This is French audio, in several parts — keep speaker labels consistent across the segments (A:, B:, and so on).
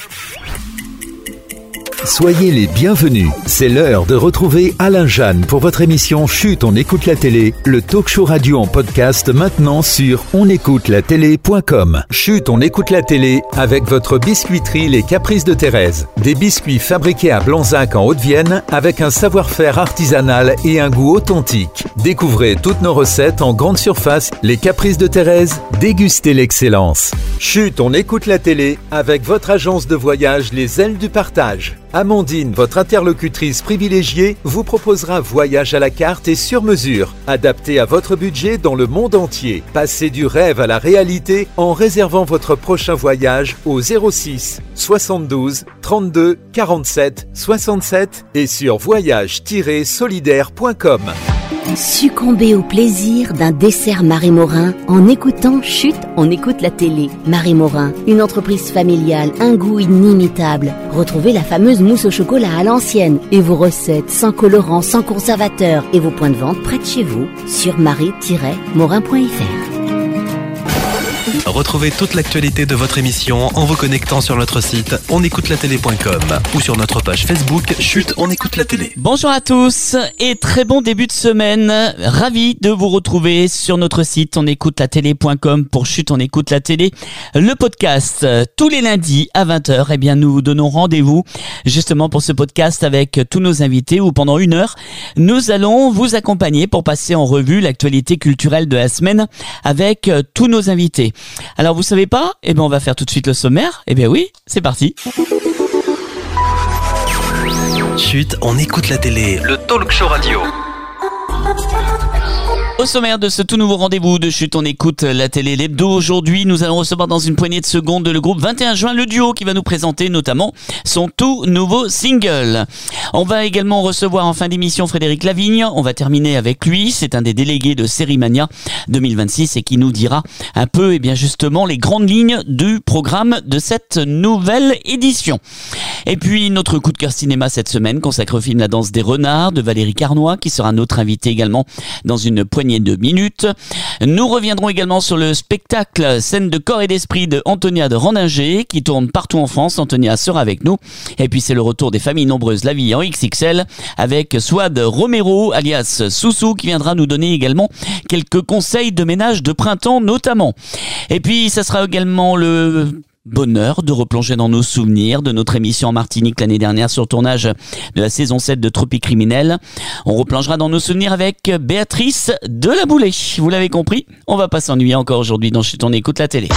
A: Soyez les bienvenus. C'est l'heure de retrouver Alain Jeanne pour votre émission Chut, on écoute la télé, le talk show radio en podcast maintenant sur onécoutelatélé.com. Chut, on écoute la télé avec votre biscuiterie Les Caprices de Thérèse. Des biscuits fabriqués à Blanzac en Haute-Vienne avec un savoir-faire artisanal et un goût authentique. Découvrez toutes nos recettes en grande surface. Les Caprices de Thérèse, dégustez l'excellence. Chut, on écoute la télé avec votre agence de voyage Les Ailes du Partage. Amandine, votre interlocutrice privilégiée, vous proposera voyage à la carte et sur mesure, adapté à votre budget dans le monde entier. Passez du rêve à la réalité en réservant votre prochain voyage au 06 72 32 47 67 et sur voyage-solidaire.com.
B: Succombez au plaisir d'un dessert Marie Morin en écoutant Chut, on écoute la télé. Marie Morin, une entreprise familiale, un goût inimitable. Retrouvez la fameuse mousse au chocolat à l'ancienne et vos recettes sans colorant, sans conservateur et vos points de vente près de chez vous sur marie-morin.fr.
C: Retrouvez toute l'actualité de votre émission en vous connectant sur notre site onécoutelatélé.com ou sur notre page Facebook Chut, on écoute la télé.
D: Bonjour à tous et très bon début de semaine. Ravi de vous retrouver sur notre site onécoutelatélé.com pour Chut, on écoute la télé. Le podcast tous les lundis à 20h. Eh bien, nous vous donnons rendez-vous justement pour ce podcast avec tous nos invités où pendant 1 heure, nous allons vous accompagner pour passer en revue l'actualité culturelle de la semaine avec tous nos invités. Alors vous savez pas? Eh bien on va faire tout de suite le sommaire. Eh bien oui, c'est parti.
C: Chut, on écoute la télé, le talk show radio.
D: Au sommaire de ce tout nouveau rendez-vous de Chut, on écoute la télé, l'hebdo. Aujourd'hui, nous allons recevoir dans une poignée de secondes le groupe 21 juin, le duo qui va nous présenter notamment son tout nouveau single. On va également recevoir en fin d'émission Frédéric Lavigne. On va terminer avec lui. C'est un des délégués de Sérimania 2026 et qui nous dira un peu, eh bien justement, les grandes lignes du programme de cette nouvelle édition. Et puis, notre coup de cœur cinéma cette semaine consacre au film La Danse des Renards de Valérie Carnoy qui sera notre invité également dans une poignée de minutes. Nous reviendrons également sur le spectacle Scène de corps et d'esprit de Antonia de Randinger qui tourne partout en France. Antonia sera avec nous. Et puis c'est le retour des familles nombreuses, la vie en XXL avec Souad Romero alias Soussou qui viendra nous donner également quelques conseils de ménage de printemps notamment. Et puis ça sera également le bonheur de replonger dans nos souvenirs de notre émission en Martinique l'année dernière sur le tournage de la saison 7 de Tropique Criminel. On replongera dans nos souvenirs avec Béatrice de la Boulée. Vous l'avez compris, on va pas s'ennuyer encore aujourd'hui dans Chut, on écoute la télé.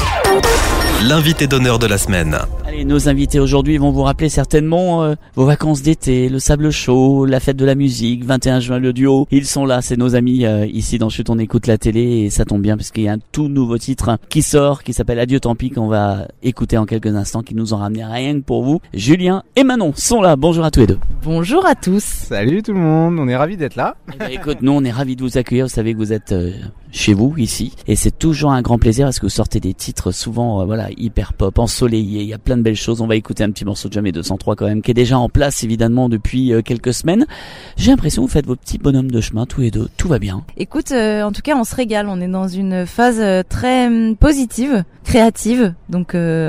C: L'invité d'honneur de la semaine.
D: Allez, nos invités aujourd'hui vont vous rappeler certainement vos vacances d'été, le sable chaud, la fête de la musique, 21 juin le duo. Ils sont là, c'est nos amis ici dans Chut, on écoute la télé et ça tombe bien parce qu'il y a un tout nouveau titre qui sort, qui s'appelle Adieu tant pis, qu'on va écouter en quelques instants, qui nous ont ramené rien que pour vous. Julien et Manon sont là, bonjour à tous les deux.
E: Bonjour à tous.
F: Salut tout le monde, on est ravis d'être là.
D: Eh ben, écoute, nous on est ravis de vous accueillir, vous savez que vous êtes chez vous ici et c'est toujours un grand plaisir parce que vous sortez des titres souvent voilà hyper pop, ensoleillés, il y a plein de belles choses. On va écouter un petit morceau de Jamais 203 quand même qui est déjà en place évidemment depuis quelques semaines. J'ai l'impression que vous faites vos petits bonhommes de chemin tous les deux, tout va bien.
E: Écoute, en tout cas on se régale, on est dans une phase très positive, créative, donc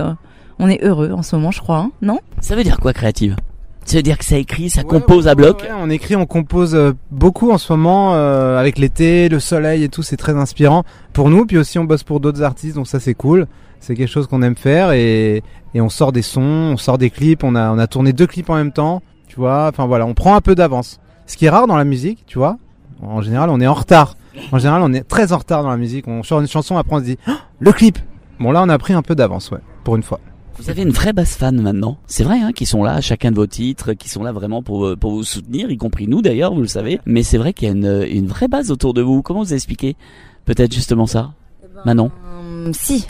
E: on est heureux en ce moment je crois, hein, non?
D: Ça veut dire quoi créative? Ça veut dire que ça écrit, ça compose à bloc.
F: Ouais, on écrit, on compose beaucoup en ce moment avec l'été, le soleil et tout, c'est très inspirant pour nous. Puis aussi on bosse pour d'autres artistes, donc ça c'est cool. C'est quelque chose qu'on aime faire et on sort des sons, on sort des clips. On a tourné 2 clips en même temps, tu vois. Enfin voilà, on prend un peu d'avance. Ce qui est rare dans la musique, tu vois. En général, on est en retard. En général, on est très en retard dans la musique. On sort une chanson, après on se dit le clip. Bon là, on a pris un peu d'avance, ouais, pour une fois.
D: Vous avez une vraie base fan maintenant. C'est vrai, hein, qui sont là à chacun de vos titres, qui sont là vraiment pour vous soutenir, y compris nous d'ailleurs, vous le savez. Mais c'est vrai qu'il y a une vraie base autour de vous. Comment vous expliquez peut-être justement ça, Manon?
E: Si,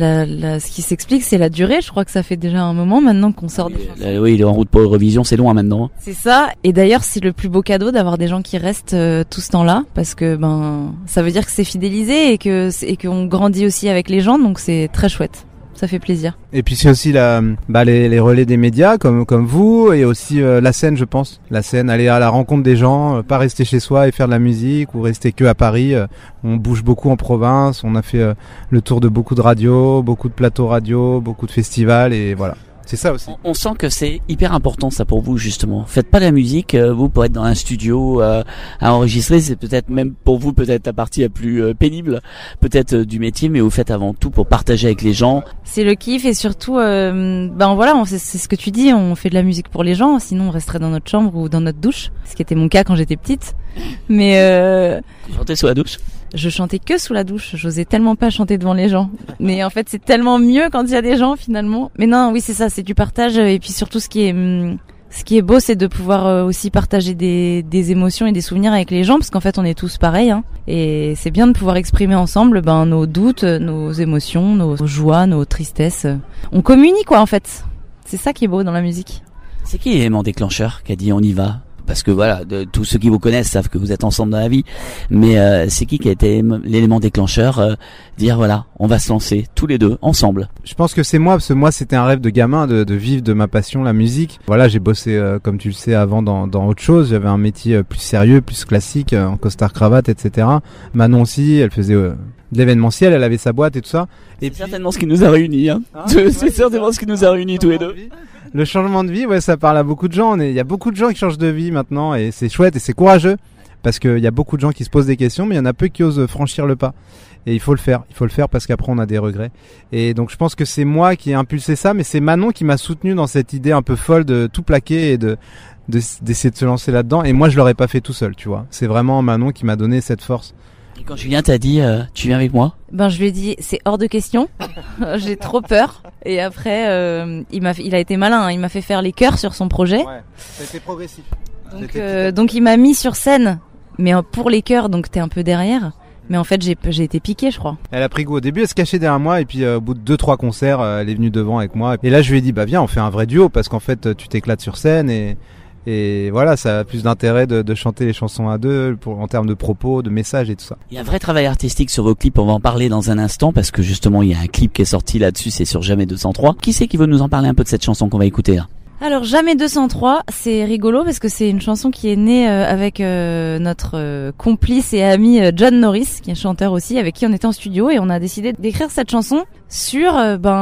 E: ce qui s'explique, c'est la durée. Je crois que ça fait déjà un moment maintenant qu'on sort des chansons.
D: Oui, il est en route pour Eurovision, c'est loin maintenant.
E: C'est ça. Et d'ailleurs, c'est le plus beau cadeau d'avoir des gens qui restent tout ce temps-là, parce que ça veut dire que c'est fidélisé et qu'on grandit aussi avec les gens, donc c'est très chouette. Ça fait plaisir.
F: Et puis c'est aussi les relais des médias comme vous et aussi la scène, je pense. La scène, aller à la rencontre des gens, pas rester chez soi et faire de la musique ou rester que à Paris. On bouge beaucoup en province, on a fait le tour de beaucoup de radios, beaucoup de plateaux radio, beaucoup de festivals et voilà. C'est ça aussi.
D: On sent que c'est hyper important ça pour vous justement. Faites pas de la musique, vous pour être dans un studio à enregistrer, c'est peut-être même pour vous peut-être la partie la plus pénible peut-être du métier, mais vous faites avant tout pour partager avec les gens.
E: C'est le kiff et surtout, voilà, c'est ce que tu dis, on fait de la musique pour les gens, sinon on resterait dans notre chambre ou dans notre douche, ce qui était mon cas quand j'étais petite. Mais
D: Tu chantais sous la douche?
E: Je chantais que sous la douche, j'osais tellement pas chanter devant les gens. Mais en fait, c'est tellement mieux quand il y a des gens finalement. Mais non, oui, c'est ça, c'est du partage et puis surtout ce qui est beau, c'est de pouvoir aussi partager des émotions et des souvenirs avec les gens parce qu'en fait, on est tous pareils hein. Et c'est bien de pouvoir exprimer ensemble nos doutes, nos émotions, nos joies, nos tristesses. On communie quoi en fait. C'est ça qui est beau dans la musique.
D: C'est qui l'élément déclencheur qui a dit on y va? Parce que voilà, tous ceux qui vous connaissent savent que vous êtes ensemble dans la vie, mais c'est qui a été l'élément déclencheur, dire voilà, on va se lancer tous les deux ensemble.
F: Je pense que c'est moi, parce que moi c'était un rêve de gamin de vivre de ma passion, la musique. Voilà, j'ai bossé comme tu le sais avant dans autre chose. J'avais un métier plus sérieux, plus classique, en costard cravate, etc. Manon aussi, elle faisait de l'événementiel, elle avait sa boîte et tout ça.
D: Et c'est certainement ce qui nous a réunis. Hein. C'est certainement ce qui nous a réunis tous les deux.
F: Le changement de vie, ouais, ça parle à beaucoup de gens. Il y a beaucoup de gens qui changent de vie maintenant et c'est chouette et c'est courageux parce qu'il y a beaucoup de gens qui se posent des questions, mais il y en a peu qui osent franchir le pas. Et il faut le faire parce qu'après on a des regrets. Et donc je pense que c'est moi qui ai impulsé ça, mais c'est Manon qui m'a soutenu dans cette idée un peu folle de tout plaquer et d'essayer de se lancer là-dedans. Et moi je l'aurais pas fait tout seul, tu vois. C'est vraiment Manon qui m'a donné cette force.
D: Et quand Julien t'a dit tu viens avec moi?
E: Je lui ai dit c'est hors de question. J'ai trop peur. Et après il a été malin, hein. Il m'a fait faire les chœurs sur son projet.
F: Ouais, ça a été progressif.
E: Donc il m'a mis sur scène, mais pour les chœurs, donc t'es un peu derrière. Mais en fait j'ai été piquée, je crois. Elle
F: a pris goût. Au début elle se cachait derrière moi et puis au bout de 2-3 concerts elle est venue devant avec moi. Et là je lui ai dit viens on fait un vrai duo parce qu'en fait tu t'éclates sur scène et voilà, ça a plus d'intérêt de chanter les chansons à deux en termes de propos, de messages et tout ça.
D: Il y a un vrai travail artistique sur vos clips, on va en parler dans un instant parce que justement il y a un clip qui est sorti là-dessus, c'est sur Jamais 203. Qui c'est qui veut nous en parler un peu de cette chanson qu'on va écouter là?
E: Alors Jamais 203, c'est rigolo parce que c'est une chanson qui est née avec notre complice et ami John Norris, qui est chanteur aussi, avec qui on était en studio et on a décidé d'écrire cette chanson sur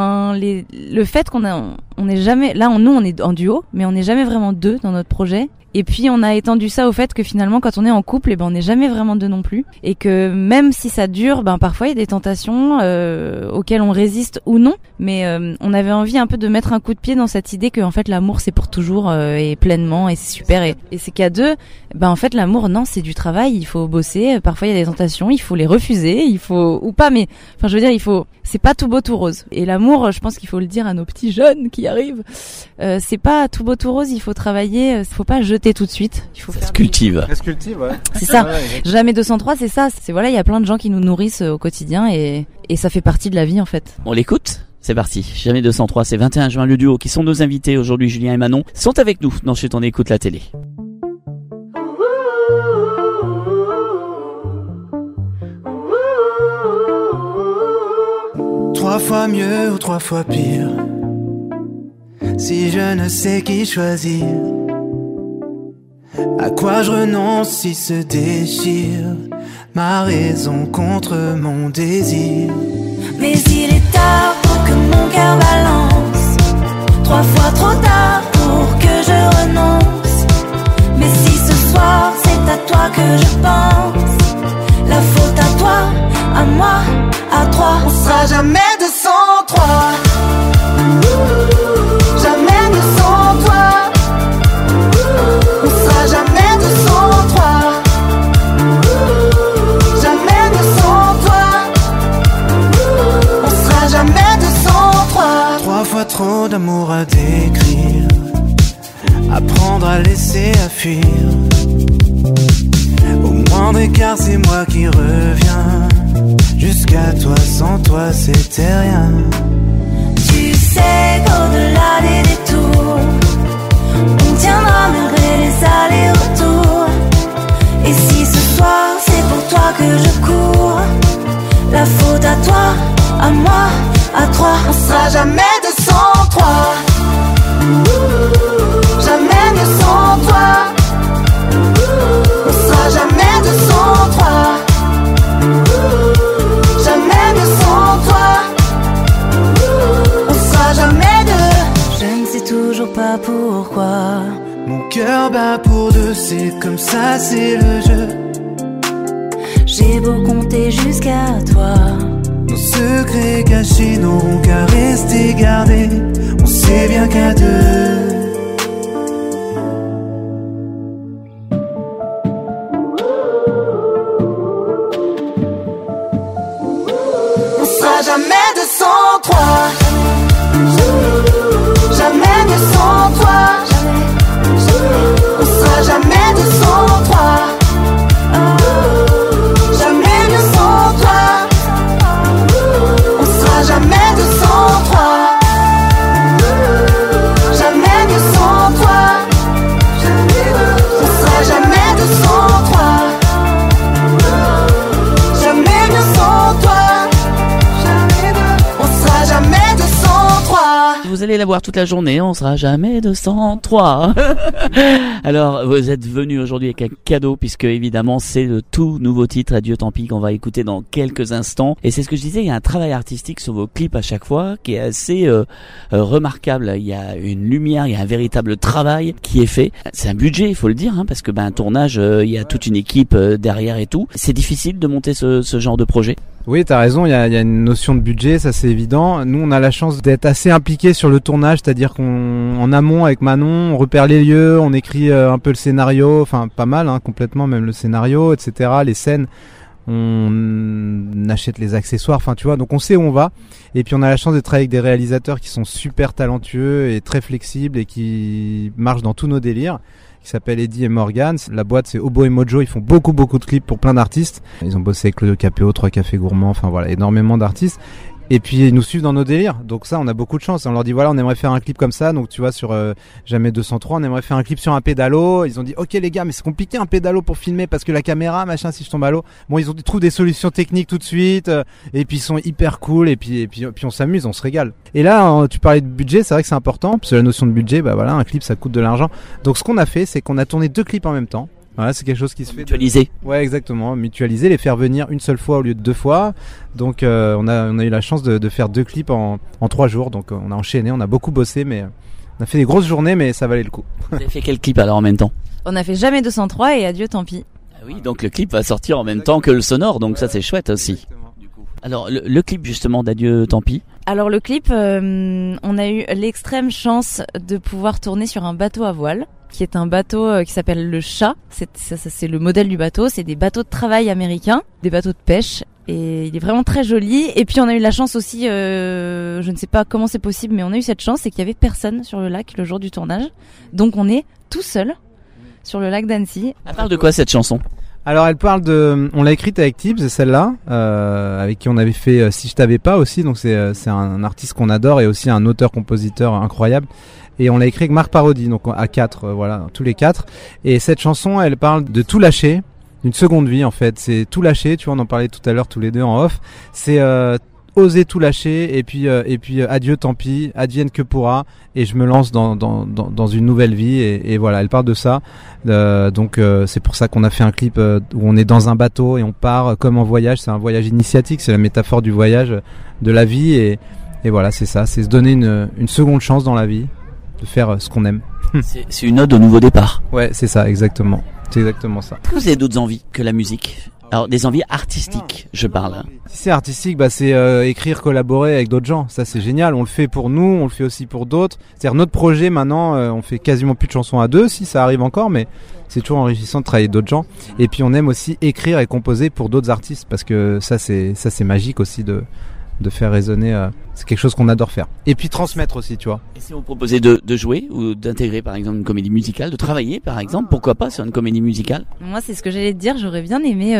E: le fait on est jamais là, nous on est en duo, mais on n'est jamais vraiment deux dans notre projet. Et puis on a étendu ça au fait que finalement quand on est en couple, on n'est jamais vraiment deux non plus, et que même si ça dure, parfois il y a des tentations auxquelles on résiste ou non, mais on avait envie un peu de mettre un coup de pied dans cette idée que en fait l'amour c'est pour toujours et pleinement et c'est super et c'est qu'à deux, en fait l'amour non, c'est du travail, il faut bosser, parfois il y a des tentations, il faut les refuser, il faut ou pas, mais enfin je veux dire c'est pas tout beau tout rose. Et l'amour, je pense qu'il faut le dire à nos petits jeunes qui arrivent, c'est pas tout beau tout rose, il faut travailler, faut pas jeter tout de suite, il faut
D: ça se cultive.
F: Ça se cultive, ouais.
E: C'est ça. Jamais 203, c'est ça. C'est voilà, il y a plein de gens qui nous nourrissent au quotidien et ça fait partie de la vie en fait.
D: On l'écoute. C'est parti. Jamais 203, c'est 21 juin, le duo qui sont nos invités aujourd'hui, Julien et Manon, sont avec nous dans Chut on écoute la télé.
G: Trois fois mieux ou trois fois pire, si je ne sais qui choisir, à quoi je renonce si se déchire ma raison contre mon désir.
H: Mais il est tard pour que mon cœur balance, trois fois trop tard pour que je renonce. Mais si ce soir c'est à toi que je pense, la faute à toi, à moi, à trois,
G: on sera jamais 203. Jamais 203. On sera jamais 203. Jamais 203. On sera jamais 203. Trois fois trop d'amour à décrire, apprendre à laisser, à fuir. Au moindre écart c'est moi qui reviens, jusqu'à toi, sans toi c'était rien.
H: Tu sais qu'au-delà des détours, on tiendra malgré les allers-retours. Et si ce soir c'est pour toi que je cours, la faute à toi, à moi, à trois,
G: on sera jamais 203. Jamais 203. On sera jamais 203. Jamais 203. On sera jamais 203.
H: pas pourquoi.
G: Mon cœur bat pour deux, c'est comme ça, c'est le jeu.
H: J'ai beau compter jusqu'à toi.
G: Nos secrets cachés n'auront qu'à rester gardés. On sait bien qu'à deux.
H: On sera jamais 203. Jamais mieux sans toi. On sera jamais 203. Jamais mieux sans toi. On sera jamais 203. Jamais mieux sans toi. On sera jamais 203. Jamais mieux sans toi. On sera jamais 203.
D: Vous allez la voir toute la journée, on sera jamais 203. Alors, vous êtes venus aujourd'hui avec un cadeau, puisque évidemment c'est le tout nouveau titre Adieu tant pis qu'on va écouter dans quelques instants. Et c'est ce que je disais, il y a un travail artistique sur vos clips à chaque fois qui est assez remarquable. Il y a une lumière, il y a un véritable travail qui est fait. C'est un budget, il faut le dire, hein, parce que un tournage, il y a toute une équipe derrière et tout. C'est difficile de monter ce genre de projet.
F: Oui, t'as raison, il y a une notion de budget, ça c'est évident. Nous, on a la chance d'être assez impliqués sur le tournage, c'est-à-dire qu'en amont avec Manon, on repère les lieux, on écrit un peu le scénario, enfin pas mal, hein, complètement, même le scénario, etc., les scènes, on achète les accessoires, enfin tu vois, donc on sait où on va. Et puis on a la chance de travailler avec des réalisateurs qui sont super talentueux et très flexibles et qui marchent dans tous nos délires, qui s'appelle Eddie et Morgan. La boîte c'est Obo et Mojo, ils font beaucoup de clips pour plein d'artistes. Ils ont bossé avec Claudio Capéo, 3 Cafés Gourmands, enfin voilà, énormément d'artistes. Et puis ils nous suivent dans nos délires. Donc ça, on a beaucoup de chance. On leur dit voilà, on aimerait faire un clip comme ça. Donc tu vois, sur Jamais 203, on aimerait faire un clip sur un pédalo. Ils ont dit ok les gars, mais c'est compliqué un pédalo pour filmer parce que la caméra, machin, si je tombe à l'eau. Bon, ils ont trouvé des solutions techniques tout de suite. Et puis ils sont hyper cool. Et puis on s'amuse, on se régale. Et là, tu parlais de budget, c'est vrai que c'est important. Parce que la notion de budget, bah voilà, un clip ça coûte de l'argent. Donc ce qu'on a fait, c'est qu'on a tourné 2 clips en même temps. Voilà, c'est quelque chose qui se fait.
D: Mutualiser.
F: Ouais, exactement. Mutualiser, les faire venir une seule fois au lieu de 2 fois. Donc, on a eu la chance de faire 2 clips en 3 jours. Donc, on a enchaîné, on a beaucoup bossé, mais on a fait des grosses journées, mais ça valait le coup.
D: Vous avez fait quel clip alors en même temps?
E: On a fait Jamais 203 et Adieu tant pis.
D: Ah oui, donc le clip va sortir en même temps que le sonore, donc ça c'est chouette aussi.
F: Exactement.
D: Alors, le clip justement d'Adieu tant pis.
E: Alors le clip, on a eu l'extrême chance de pouvoir tourner sur un bateau à voile, qui est un bateau qui s'appelle le Chat. C'est le modèle du bateau. C'est des bateaux de travail américains, des bateaux de pêche. Et il est vraiment très joli. Et puis on a eu la chance aussi, je ne sais pas comment c'est possible, mais on a eu cette chance, c'est qu'il y avait personne sur le lac le jour du tournage. Donc on est tout seul sur le lac d'Annecy.
D: Elle parle de quoi cette chanson?
F: Alors elle parle on l'a écrite avec Tibbs, celle-là, avec qui on avait fait Si je t'avais pas aussi, donc c'est un artiste qu'on adore et aussi un auteur-compositeur incroyable. Et on l'a écrit avec Marc Parodi, donc à 4, voilà, tous les 4. Et cette chanson, elle parle de tout lâcher, d'une seconde vie en fait. C'est tout lâcher, tu vois, on en parlait tout à l'heure tous les deux en off. C'est oser tout lâcher et puis adieu tant pis, advienne que pourra, et je me lance dans une nouvelle vie et voilà, elle parle de ça. Donc c'est pour ça qu'on a fait un clip où on est dans un bateau et on part comme en voyage. C'est un voyage initiatique, c'est la métaphore du voyage de la vie et voilà, c'est ça, c'est se donner une seconde chance dans la vie, de faire ce qu'on aime.
D: C'est une ode au nouveau départ.
F: Ouais, c'est ça, exactement. C'est exactement ça.
D: Est-ce que vous avez d'autres envies que la musique? Alors des envies artistiques, je parle.
F: Si c'est artistique, bah c'est écrire, collaborer avec d'autres gens. Ça c'est génial. On le fait pour nous, on le fait aussi pour d'autres. C'est-à-dire notre projet maintenant, on fait quasiment plus de chansons à 2, si ça arrive encore, mais c'est toujours enrichissant de travailler avec d'autres gens. Et puis on aime aussi écrire et composer pour d'autres artistes parce que ça c'est magique aussi de faire résonner. C'est quelque chose qu'on adore faire. Et puis transmettre aussi, tu vois.
D: Et si on proposait de jouer ou d'intégrer par exemple une comédie musicale, de travailler par exemple, pourquoi pas sur une comédie musicale?
E: Moi c'est ce que j'allais te dire, j'aurais bien aimé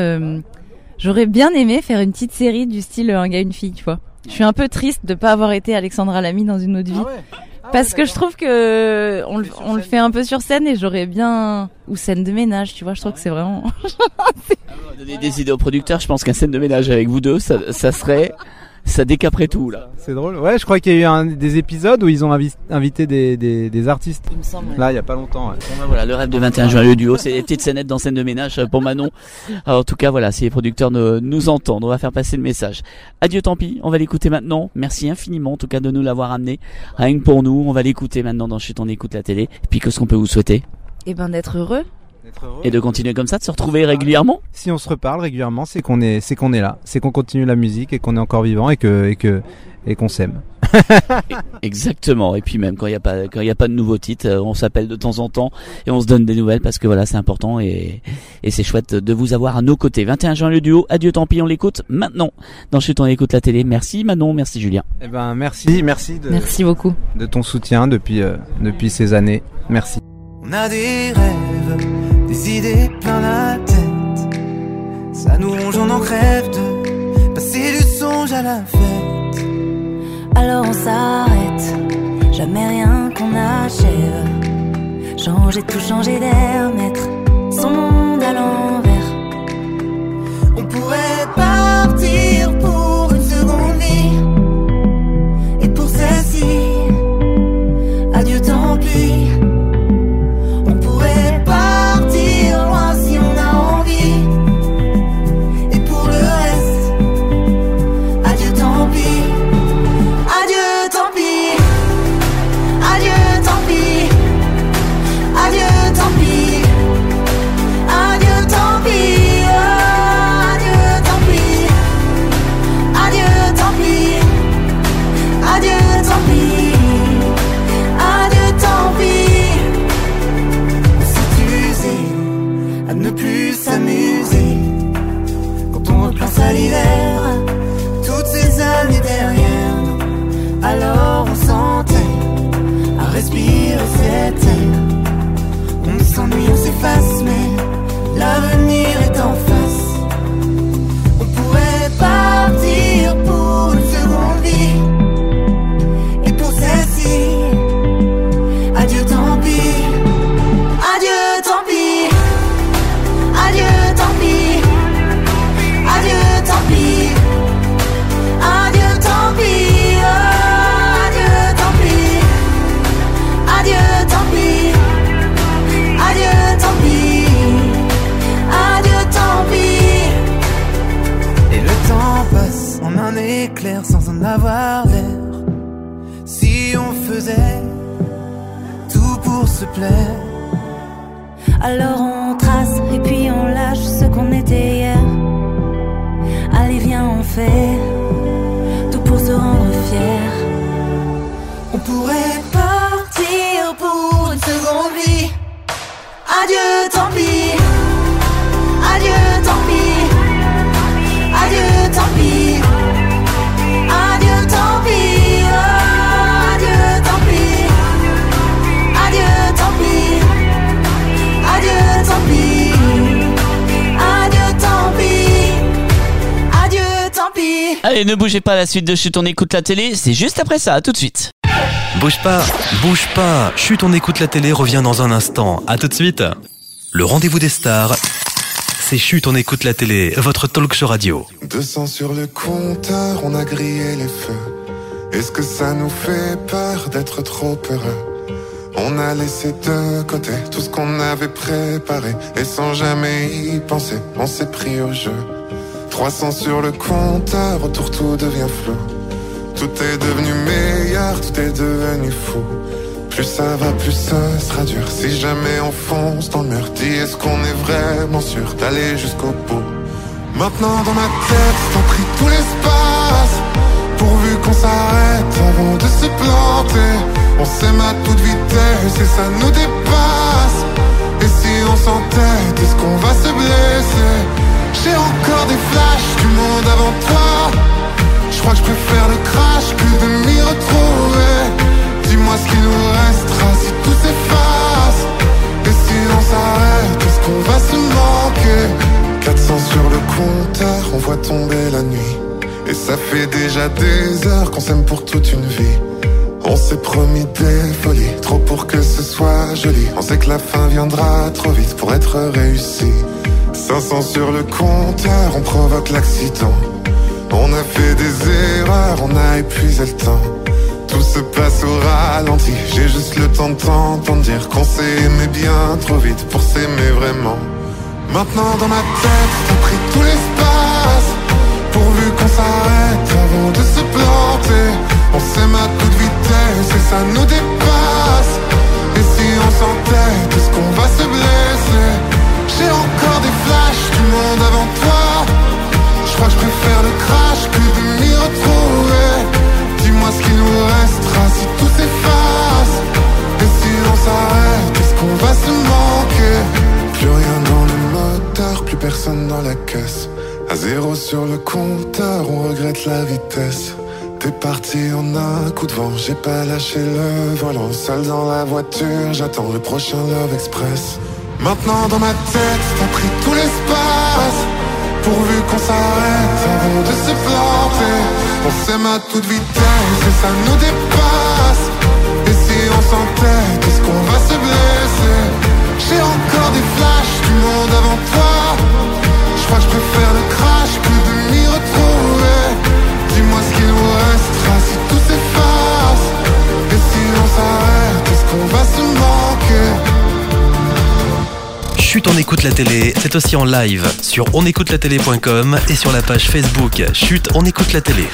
E: faire une petite série du style Un gars, une fille, tu vois. Je suis un peu triste de pas avoir été Alexandra Lamy dans une autre vie. Parce que je trouve que on le fait un peu sur scène et j'aurais bien... Ou scène de ménage, tu vois, je trouve que c'est vraiment...
D: Donner des idées aux producteurs, je pense qu'un scène de ménage avec vous deux, ça serait Ça décaperait tout là.
F: C'est drôle. Ouais, je crois qu'il y a eu des épisodes où ils ont invité des artistes.
E: Il me semble. Ouais.
F: Là, il y a pas longtemps. Ouais.
D: Bon, ben voilà, le rêve de 21 juin, le duo, c'est des petites scénettes dans scène de ménage pour Manon. Alors, en tout cas, voilà, si les producteurs nous entendent, on va faire passer le message. Adieu, tant pis, on va l'écouter maintenant. Merci infiniment, en tout cas, de nous l'avoir amené. Rien que pour nous, on va l'écouter maintenant dans Chut, on écoute la télé. Et puis, qu'est-ce qu'on peut vous souhaiter?
E: Et ben d'être heureux.
D: Et de continuer comme ça, de se retrouver régulièrement.
F: Si on se reparle régulièrement, c'est qu'on est là, c'est qu'on continue la musique et qu'on est encore vivant et qu'on s'aime.
D: Exactement. Et puis même quand il y a pas de nouveaux titres, on s'appelle de temps en temps et on se donne des nouvelles parce que voilà, c'est important et c'est chouette de vous avoir à nos côtés. 21 juin le duo. Adieu, tant pis, on l'écoute maintenant. Dans Chut, on écoute la télé. Merci Manon, merci Julien.
F: Eh ben merci
E: Merci beaucoup
F: de ton soutien depuis ces années. Merci.
G: On a des rêves, des idées plein la tête. Ça nous ronge, on en crève de passer du songe à la fête.
H: Alors on s'arrête, jamais rien qu'on achève. Changer tout, changer d'air, mettre son monde à l'envers.
G: On pourrait partir pour une seconde vie. Et pour celle-ci, adieu, tant pis. On pourrait partir loin si on a envie. Et pour le reste, adieu, tant pis. Adieu, tant pis. Adieu, tant pis. Adieu, tant pis. Adieu, tant pis. Adieu, tant pis. Adieu, tant pis. Adieu, tant pis. Adieu, tant pis. On s'est usé à ne plus s'amuser. Quand on repense à l'hiver, toutes ces années derrière nous, alors on s'enterre à respirer cet air. On s'ennuie, on s'efface, mais l'avenir est en face. On pourrait partir pour une seconde vie. Et pour celle-ci, adieu, tant pis. Adieu, tant pis. Adieu, tant pis. Adieu, tant pis. Adieu, tant pis. Adieu, tant pis. Adieu, tant pis. Adieu, tant pis. Adieu, tant pis. Et le temps passe en un éclair sans en avoir l'air. Si on faisait tout pour se plaire.
H: Alors on trace et puis on lâche ce qu'on était hier. Allez viens, on fait tout pour se rendre fier.
G: On pourrait partir pour une seconde vie. Adieu, tant pis. Adieu, tant pis. Adieu, tant pis. Adieu, tant pis. Adieu, tant pis. Adieu, tant pis. Adieu, tant pis. Adieu, tant pis. Adieu, tant pis.
D: Allez, ne bougez pas, la suite de Chut, on écoute la télé, c'est juste après ça, à tout de suite.
C: Bouge pas. Chut, on écoute la télé revient dans un instant. À tout de suite. Le rendez-vous des stars, c'est Chut, on écoute la télé, votre talk show radio.
I: 200 sur le compteur, on a grillé les feux. Est-ce que ça nous fait peur d'être trop heureux? On a laissé de côté tout ce qu'on avait préparé. Et sans jamais y penser, on s'est pris au jeu. 300 sur le compteur, autour tout devient flou. Tout est devenu meilleur, tout est devenu fou. Plus ça va, plus ce sera dur. Si jamais on fonce dans le mur, dis est-ce qu'on est vraiment sûr d'aller jusqu'au bout? Maintenant dans ma tête, t'as pris tout l'espace. Pourvu qu'on s'arrête avant de se planter. On s'aime à toute vitesse et ça nous dépasse. Et si on s'entête, est-ce qu'on va se blesser? J'ai encore des flashs du monde avant toi. Je crois que je préfère le crash que de m'y retrouver. Dis-moi ce qu'il nous restera si tout s'efface. Et si on s'arrête, est-ce qu'on va se manquer? 400 sur le compteur, on voit tomber la nuit. Et ça fait déjà des heures qu'on s'aime pour toute une vie. On s'est promis des folies, trop pour que ce soit joli. On sait que la fin viendra trop vite pour être réussi. 500 sur le compteur, on provoque l'accident. On a fait des erreurs, on a épuisé le temps. Tout se passe au ralenti, j'ai juste le temps de t'entendre dire qu'on s'est aimé bien trop vite pour s'aimer vraiment. Maintenant dans ma tête, t'as pris tout l'espace, pourvu qu'on s'arrête avant de se planter. On s'aime à toute vitesse et ça nous dépasse. Et si on s'entête, est-ce qu'on va se blesser? J'ai encore des flashs du monde avant toi. Je crois que je préfère le crash que de m'y retrouver. Dis-moi ce qu'il nous restera si tout s'efface. Et si on s'arrête, est-ce qu'on va se manquer? Plus rien dans le moteur, plus personne dans la caisse. À 0 sur le compteur, on regrette la vitesse. T'es parti en un coup de vent, j'ai pas lâché le volant. Seul dans la voiture, j'attends le prochain Love Express. Maintenant dans ma tête, t'as pris tout l'espace, pourvu qu'on s'arrête avant de se planter. On s'aime à toute vitesse et ça nous dépasse. Et si on s'entête, est-ce qu'on va se blesser? J'ai encore des flashs du monde avant toi. Je crois que je préfère le crash que de m'y retrouver. Dis-moi ce qu'il nous restera si tout s'efface. Et si on s'arrête, est-ce qu'on va se manquer?
C: Chut, on écoute la télé, c'est aussi en live sur onécoutelatélé.com et sur la page Facebook Chut, on écoute la télé.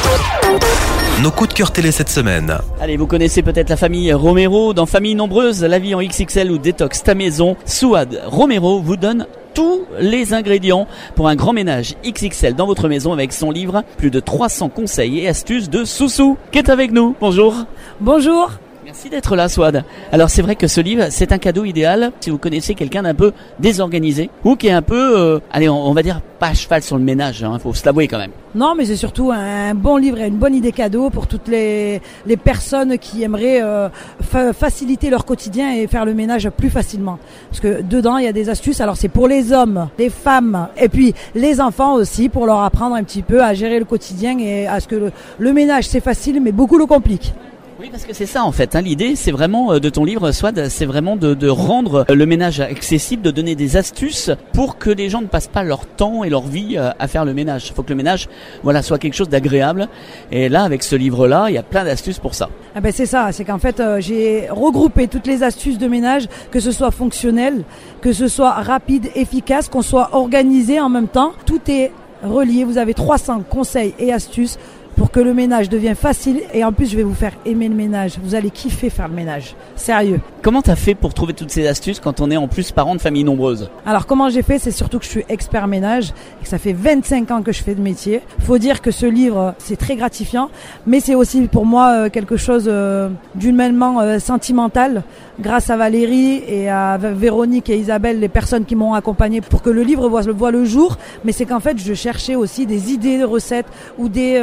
C: Nos coups de cœur télé cette semaine.
D: Allez, vous connaissez peut-être la famille Romero. Dans Famille Nombreuse, la vie en XXL ou Détox ta maison, Souad Romero vous donne tous les ingrédients pour un grand ménage XXL dans votre maison avec son livre plus de 300 conseils et astuces de Soussou qui est avec nous. Bonjour.
J: Bonjour.
D: Merci d'être là, Souad. Alors c'est vrai que ce livre, c'est un cadeau idéal si vous connaissez quelqu'un d'un peu désorganisé ou qui est un peu, allez, on va dire pas à cheval sur le ménage, hein, faut se l'avouer quand même.
J: Non, mais c'est surtout un bon livre et une bonne idée cadeau pour toutes les personnes qui aimeraient faciliter leur quotidien et faire le ménage plus facilement. Parce que dedans, il y a des astuces. Alors c'est pour les hommes, les femmes et puis les enfants aussi pour leur apprendre un petit peu à gérer le quotidien et à ce que le ménage c'est facile mais beaucoup le complique.
D: Oui, parce que c'est ça en fait, hein. L'idée c'est vraiment de ton livre, Souad, c'est vraiment de rendre le ménage accessible, de donner des astuces pour que les gens ne passent pas leur temps et leur vie à faire le ménage. Il faut que le ménage soit quelque chose d'agréable. Et là, avec ce livre-là, il y a plein d'astuces pour ça.
J: Ah ben c'est ça, c'est qu'en fait j'ai regroupé toutes les astuces de ménage, que ce soit fonctionnel, que ce soit rapide, efficace, qu'on soit organisé en même temps. Tout est relié, vous avez 300 conseils et astuces pour que le ménage devienne facile et en plus je vais vous faire aimer le ménage. Vous allez kiffer faire le ménage. Sérieux.
D: Comment t'as fait pour trouver toutes ces astuces quand on est en plus parent de famille nombreuse?
J: Alors comment j'ai fait, c'est surtout que je suis expert ménage et que ça fait 25 ans que je fais de métier. Faut dire que ce livre c'est très gratifiant, mais c'est aussi pour moi quelque chose d'humainement sentimental. Grâce à Valérie et à Véronique et Isabelle, les personnes qui m'ont accompagné pour que le livre voit le jour. Mais c'est qu'en fait je cherchais aussi des idées de recettes ou des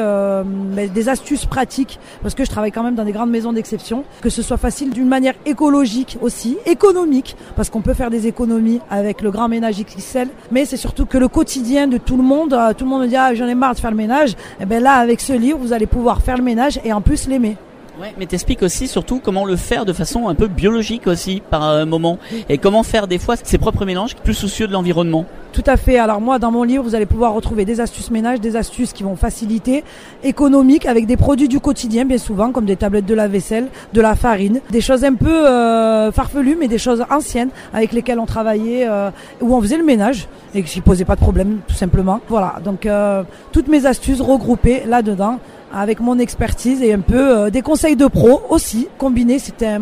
J: astuces pratiques parce que je travaille quand même dans des grandes maisons d'exception, que ce soit facile d'une manière écologique aussi, économique parce qu'on peut faire des économies avec le grand ménage XXL, mais c'est surtout que le quotidien de tout le monde me dit j'en ai marre de faire le ménage, et bien là avec ce livre vous allez pouvoir faire le ménage et en plus l'aimer.
D: Ouais, mais t'expliques aussi surtout comment le faire de façon un peu biologique aussi par moment et comment faire des fois ses propres mélanges plus soucieux de l'environnement.
J: Tout à fait. Alors moi dans mon livre vous allez pouvoir retrouver des astuces ménage, des astuces qui vont faciliter, économiques avec des produits du quotidien bien souvent comme des tablettes de lave-vaisselle, de la farine, des choses un peu farfelues mais des choses anciennes avec lesquelles on travaillait où on faisait le ménage et qui posaient pas de problème tout simplement. Voilà, donc toutes mes astuces regroupées là-dedans avec mon expertise et un peu des conseils de pro aussi. Combinés, c'était un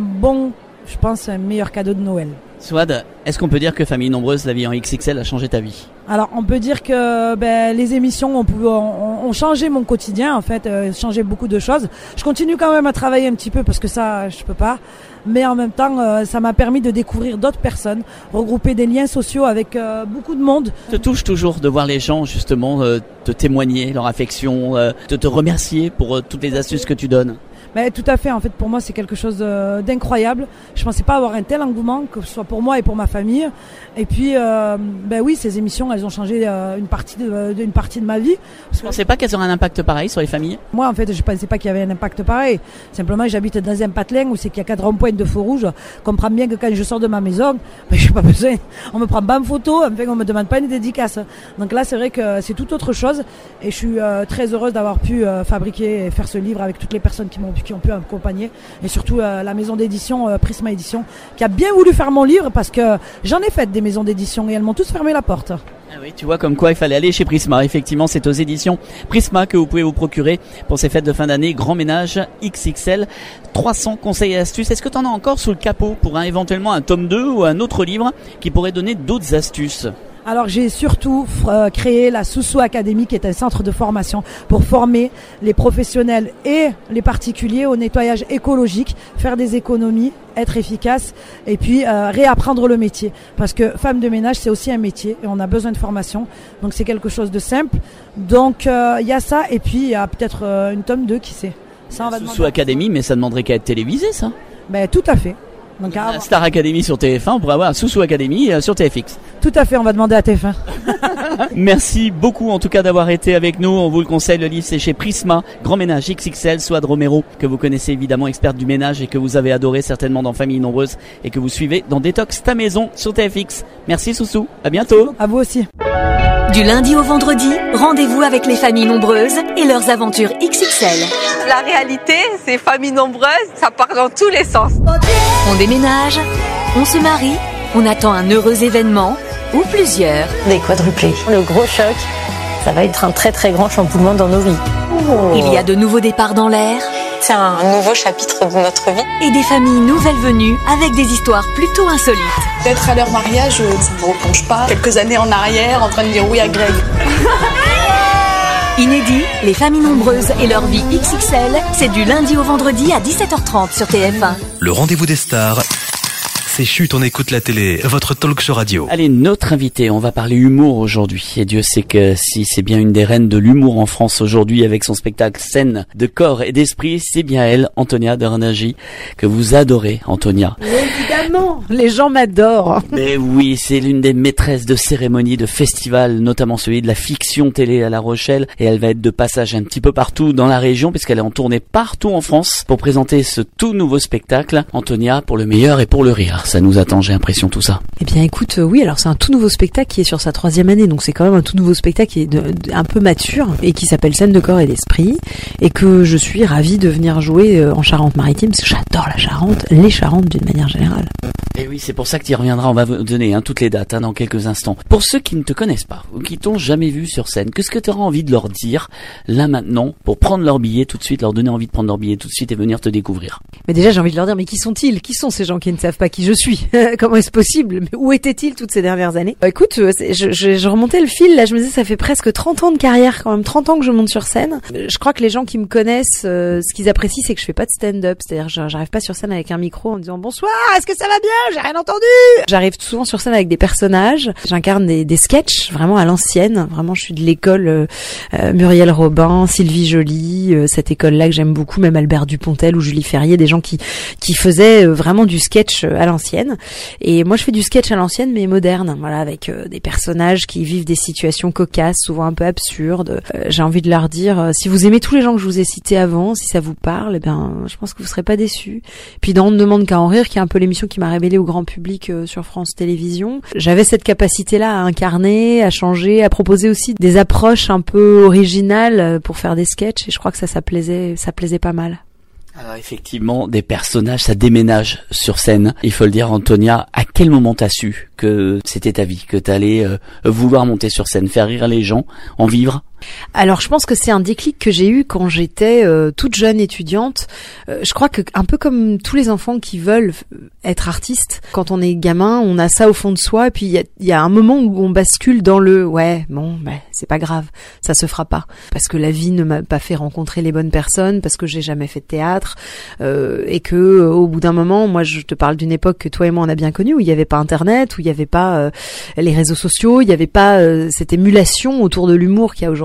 J: meilleur cadeau de Noël.
D: Souad, est-ce qu'on peut dire que Famille Nombreuse, la vie en XXL a changé ta vie?
J: Alors on peut dire que les émissions ont changé mon quotidien en fait, changé beaucoup de choses. Je continue quand même à travailler un petit peu parce que ça je peux pas, mais en même temps ça m'a permis de découvrir d'autres personnes, regrouper des liens sociaux avec beaucoup de monde.
D: Ça te touche toujours de voir les gens justement te témoigner leur affection, de te remercier pour toutes les astuces que tu donnes?
J: Mais tout à fait, en fait pour moi c'est quelque chose d'incroyable. Je pensais pas avoir un tel engouement, que ce soit pour moi et pour ma famille. Et puis oui, ces émissions elles ont changé une partie de ma vie.
D: Vous pensez pas qu'elles auraient un impact pareil sur les familles?
J: Moi en fait je pensais pas qu'il y avait un impact pareil. Simplement j'habite dans un patelin où c'est qu'il y a 4 ronds-points de feu rouge. Comprends bien que quand je sors de ma maison, j'ai pas besoin, on me prend pas en photo, enfin on me demande pas une dédicace. Donc là c'est vrai que c'est tout autre chose et je suis très heureuse d'avoir pu fabriquer et faire ce livre avec toutes les personnes qui ont pu m'accompagner et surtout la maison d'édition Prisma Édition qui a bien voulu faire mon livre parce que j'en ai fait des maisons d'édition et elles m'ont tous fermé la porte.
D: Ah oui, tu vois comme quoi il fallait aller chez Prisma. Effectivement, c'est aux éditions Prisma que vous pouvez vous procurer pour ces fêtes de fin d'année. Grand ménage XXL, 300 conseils et astuces. Est-ce que tu en as encore sous le capot pour éventuellement un tome 2 ou un autre livre qui pourrait donner d'autres astuces?
J: Alors j'ai surtout créé la Soussou Academy qui est un centre de formation pour former les professionnels et les particuliers au nettoyage écologique, faire des économies, être efficace et puis réapprendre le métier. Parce que femme de ménage c'est aussi un métier et on a besoin de formation. Donc c'est quelque chose de simple. Donc il y a ça et puis il y a peut-être une tome 2 qui sait.
D: Ça, on va Soussou Academy, mais ça demanderait qu'à être télévisé ça?
J: Ben tout à fait. Donc,
D: Star Academy sur TF1, on pourrait avoir un Soussou Academy sur TFX.
J: Tout à fait, on va demander à TF1.
D: Merci beaucoup en tout cas d'avoir été avec nous. On vous le conseille, le livre c'est chez Prisma, Grand Ménage XXL, Souad Romero, que vous connaissez évidemment, experte du ménage et que vous avez adoré certainement dans Famille Nombreuse et que vous suivez dans Détox ta maison sur TFX. Merci Soussou, à bientôt.
J: À vous aussi.
K: Du lundi au vendredi, rendez-vous avec les familles nombreuses et leurs aventures XXL.
L: La réalité, c'est familles nombreuses, ça part dans tous les sens.
K: On déménage, on se marie, on attend un heureux événement ou plusieurs.
M: Des quadruplés. Le gros choc, ça va être un très très grand chamboulement dans nos vies.
K: Il y a de nouveaux départs dans l'air.
M: C'est un nouveau chapitre de notre vie.
K: Et des familles nouvelles venues avec des histoires plutôt insolites.
N: D'être à leur mariage, ça ne me replonge pas quelques années en arrière en train de dire oui à Greg.
K: Inédit, les familles nombreuses et leur vie XXL, c'est du lundi au vendredi à 17h30 sur TF1.
C: Le rendez-vous des stars, c'est Chut, on écoute la télé, votre talk show radio.
D: Allez, notre invité, on va parler humour aujourd'hui. Et Dieu sait que si c'est bien une des reines de l'humour en France aujourd'hui avec son spectacle Scène de corps et d'esprit, c'est bien elle, Antonia Doronagi, que vous adorez, Antonia.
E: Évidemment, les gens m'adorent.
D: Mais oui, c'est l'une des maîtresses de cérémonies, de festivals, notamment celui de la fiction télé à La Rochelle. Et elle va être de passage un petit peu partout dans la région puisqu'elle est en tournée partout en France pour présenter ce tout nouveau spectacle. Antonia, pour le meilleur et pour le rire. Ça nous attend, j'ai l'impression, tout ça.
O: Eh bien écoute, oui, alors c'est un tout nouveau spectacle qui est sur sa 3e année, donc c'est quand même un tout nouveau spectacle qui est un peu mature et qui s'appelle Scène de corps et d'esprit et que je suis ravie de venir jouer en Charente-Maritime parce que j'adore la Charente, les Charentes d'une manière générale.
D: Et oui, c'est pour ça que tu y reviendras, on va vous donner toutes les dates dans quelques instants. Pour ceux qui ne te connaissent pas ou qui t'ont jamais vu sur scène, qu'est-ce que tu auras envie de leur dire là maintenant pour prendre leur billet tout de suite, leur donner envie de prendre leur billet tout de suite et venir te découvrir?
O: Mais déjà j'ai envie de leur dire, mais qui sont-ils? Qui sont ces gens qui ne savent pas qui je suis? Comment est-ce possible? Mais où étaient-ils toutes ces dernières années? Écoute, je remontais le fil, là je me disais ça fait presque 30 ans de carrière quand même, 30 ans que je monte sur scène. Je crois que les gens qui me connaissent, ce qu'ils apprécient c'est que je fais pas de stand-up, c'est-à-dire j'arrive pas sur scène avec un micro en disant bonsoir, est-ce que ça va bien? J'ai rien entendu. J'arrive souvent sur scène avec des personnages, j'incarne des sketchs vraiment à l'ancienne, vraiment je suis de l'école Muriel Robin, Sylvie Joly, cette école-là que j'aime beaucoup, même Albert Dupontel ou Julie Ferrier, des gens qui faisaient vraiment du sketch à l'ancienne. Et moi je fais du sketch à l'ancienne mais moderne, voilà, avec des personnages qui vivent des situations cocasses, souvent un peu absurdes. J'ai envie de leur dire, si vous aimez tous les gens que je vous ai cités avant, si ça vous parle, eh bien je pense que vous serez pas déçus. Puis dans On ne demande qu'à en rire, qui est un peu l'émission qui m'a révélée au grand public sur France Télévisions, j'avais cette capacité-là à incarner, à changer, à proposer aussi des approches un peu originales pour faire des sketchs et je crois que ça plaisait pas mal.
D: Alors effectivement, des personnages, ça déménage sur scène. Il faut le dire, Antonia, à quel moment t'as su que c'était ta vie, que t'allais vouloir monter sur scène, faire rire les gens, en vivre?
O: Alors je pense que c'est un déclic que j'ai eu quand j'étais toute jeune étudiante. Je crois que un peu comme tous les enfants qui veulent être artistes, quand on est gamin, on a ça au fond de soi et puis il y a un moment où on bascule dans le c'est pas grave, ça se fera pas parce que la vie ne m'a pas fait rencontrer les bonnes personnes, parce que j'ai jamais fait de théâtre et que au bout d'un moment, moi je te parle d'une époque que toi et moi on a bien connue où il y avait pas internet, où il y avait pas les réseaux sociaux, il y avait pas cette émulation autour de l'humour qu'il y a aujourd'hui.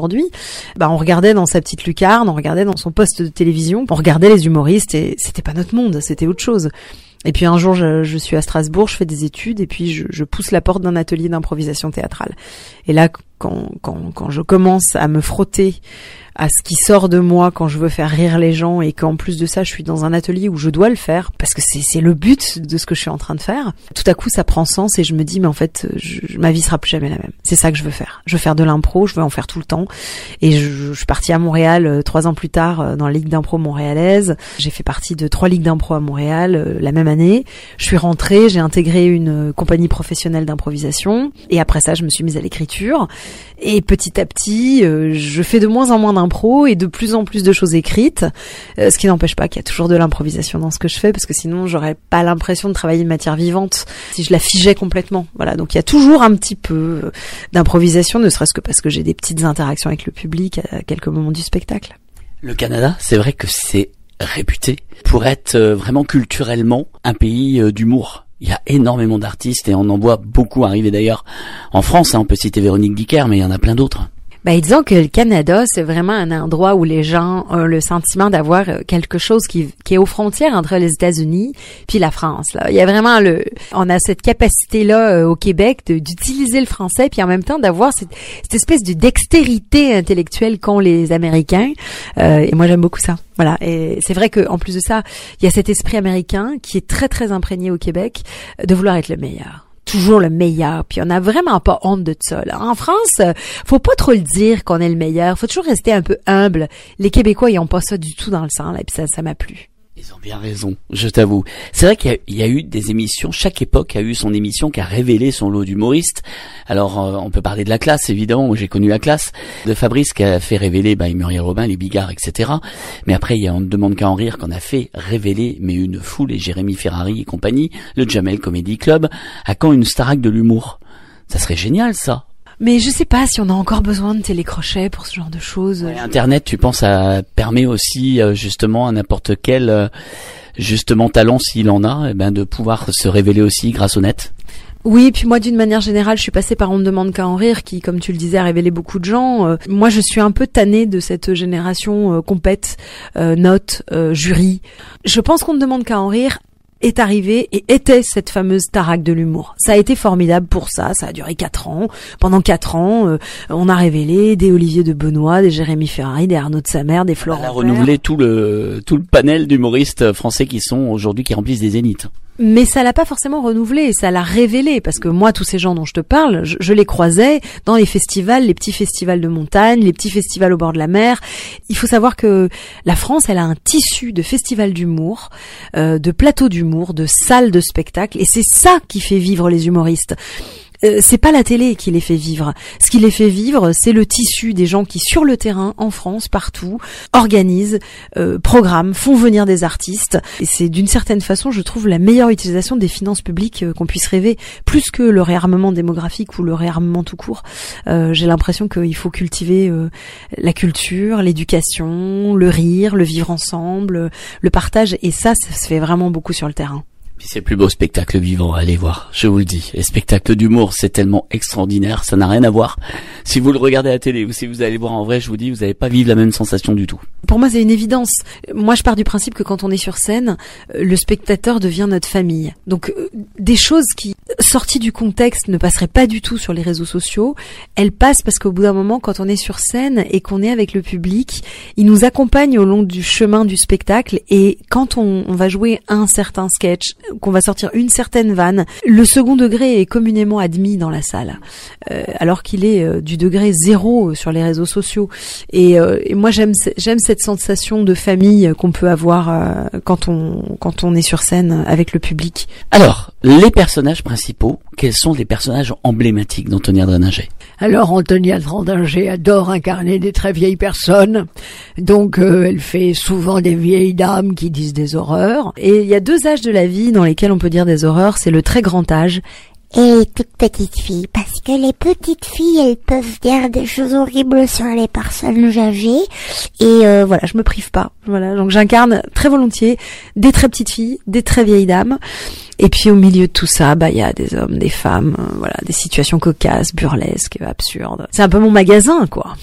O: aujourd'hui, on regardait dans sa petite lucarne, on regardait dans son poste de télévision, on regardait les humoristes et c'était pas notre monde, c'était autre chose. Et puis un jour, je suis à Strasbourg, je fais des études et puis je pousse la porte d'un atelier d'improvisation théâtrale. Et là, quand je commence à me frotter à ce qui sort de moi quand je veux faire rire les gens et qu'en plus de ça, je suis dans un atelier où je dois le faire parce que c'est le but de ce que je suis en train de faire. Tout à coup, ça prend sens et je me dis, mais en fait, ma vie sera plus jamais la même. C'est ça que je veux faire. Je veux faire de l'impro, je veux en faire tout le temps. Et je suis partie à Montréal 3 ans plus tard dans la Ligue d'impro montréalaise. J'ai fait partie de 3 ligues d'impro à Montréal la même année. Je suis rentrée, j'ai intégré une compagnie professionnelle d'improvisation et après ça, je me suis mise à l'écriture. Et petit à petit, je fais de moins en moins d'impro et de plus en plus de choses écrites, ce qui n'empêche pas qu'il y a toujours de l'improvisation dans ce que je fais, parce que sinon j'aurais pas l'impression de travailler une matière vivante si je la figeais complètement. Voilà, donc il y a toujours un petit peu d'improvisation, ne serait-ce que parce que j'ai des petites interactions avec le public à quelques moments du spectacle.
D: Le Canada, c'est vrai que c'est réputé pour être vraiment culturellement un pays d'humour. Il y a énormément d'artistes et on en voit beaucoup arriver d'ailleurs en France. On peut citer Véronique Dicker, mais il y en a plein d'autres.
O: Disons que le Canada, c'est vraiment un endroit où les gens ont le sentiment d'avoir quelque chose qui est aux frontières entre les États-Unis puis la France. Là, il y a vraiment on a cette capacité-là au Québec d'utiliser le français puis en même temps d'avoir cette espèce de dextérité intellectuelle qu'ont les Américains. Et moi, j'aime beaucoup ça. Voilà. Et c'est vrai que en plus de ça, il y a cet esprit américain qui est très très imprégné au Québec de vouloir être le meilleur. Toujours le meilleur, puis on n'a vraiment pas honte de ça. Là. En France, faut pas trop le dire qu'on est le meilleur, faut toujours rester un peu humble. Les Québécois, ils ont pas ça du tout dans le sang, là, et puis ça m'a plu.
D: Ils ont bien raison, je t'avoue. C'est vrai qu'il y a eu des émissions, chaque époque a eu son émission qui a révélé son lot d'humoristes. Alors, on peut parler de La Classe, évidemment, moi j'ai connu La Classe, de Fabrice qui a fait révéler Muriel Robin, les Bigards, etc. Mais après, il y a On ne demande qu'à en rire qu'on a fait révéler, mais une foule, et Jérémy Ferrari et compagnie, le Jamel Comedy Club. À quand une Starac de l'humour? Ça serait génial, ça.
O: Mais je sais pas si on a encore besoin de télécrochets pour ce genre de choses.
D: Ouais, Internet, tu penses, ça permet aussi justement à n'importe quel justement talent, s'il en a, de pouvoir se révéler aussi grâce au net.
O: Oui, puis moi d'une manière générale, je suis passée par On ne demande qu'à en rire, qui, comme tu le disais, a révélé beaucoup de gens. Moi, je suis un peu tannée de cette génération compète, note, jury. Je pense qu'on ne demande qu'à en rire est arrivé et était cette fameuse Starac de l'humour. Ça a été formidable pour ça a duré 4 ans. Pendant 4 ans, on a révélé des Olivier de Benoît, des Jérémy Ferrari, des Arnaud de Samer, des Florent.
D: On a renouvelé tout le panel d'humoristes français qui remplissent des zéniths.
O: Mais ça l'a pas forcément renouvelé, ça l'a révélé, parce que moi, tous ces gens dont je te parle, je les croisais dans les festivals, les petits festivals de montagne, les petits festivals au bord de la mer. Il faut savoir que la France, elle a un tissu de festivals d'humour, de plateaux d'humour, de salles de spectacle, et c'est ça qui fait vivre les humoristes. C'est pas la télé qui les fait vivre. Ce qui les fait vivre, c'est le tissu des gens qui, sur le terrain, en France, partout, organisent, programment, font venir des artistes. Et c'est d'une certaine façon, je trouve, la meilleure utilisation des finances publiques qu'on puisse rêver, plus que le réarmement démographique ou le réarmement tout court. J'ai l'impression qu'il faut cultiver la culture, l'éducation, le rire, le vivre ensemble, le partage. Et ça se fait vraiment beaucoup sur le terrain.
D: C'est le plus beau spectacle vivant, allez voir, je vous le dis. Les spectacles d'humour, c'est tellement extraordinaire, ça n'a rien à voir. Si vous le regardez à la télé ou si vous allez voir en vrai, je vous dis, vous n'allez pas vivre la même sensation du tout.
O: Pour moi, c'est une évidence. Moi, je pars du principe que quand on est sur scène, le spectateur devient notre famille. Donc, des choses qui, sorties du contexte, ne passeraient pas du tout sur les réseaux sociaux, elles passent parce qu'au bout d'un moment, quand on est sur scène et qu'on est avec le public, il nous accompagne au long du chemin du spectacle, et quand on va jouer un certain sketch, qu'on va sortir une certaine vanne, le second degré est communément admis dans la salle, alors qu'il est du degré 0 sur les réseaux sociaux. Et moi j'aime cette sensation de famille qu'on peut avoir quand on est sur scène avec le public.
D: Alors, les personnages principaux, quels sont les personnages emblématiques d'Antonia Draninger?
P: Alors, Antonia Draninger adore incarner des très vieilles personnes. Donc, elle fait souvent des vieilles dames qui disent des horreurs.
O: Et il y a 2 âges de la vie dans lesquels on peut dire des horreurs. C'est le très grand âge
Q: et les toutes petites filles. Parce que les petites filles, elles peuvent dire des choses horribles sur les personnes âgées.
O: Et voilà, je me prive pas. Voilà, donc j'incarne très volontiers des très petites filles, des très vieilles dames. Et puis au milieu de tout ça, il y a des hommes, des femmes, voilà, des situations cocasses, burlesques, absurdes. C'est un peu mon magasin, quoi.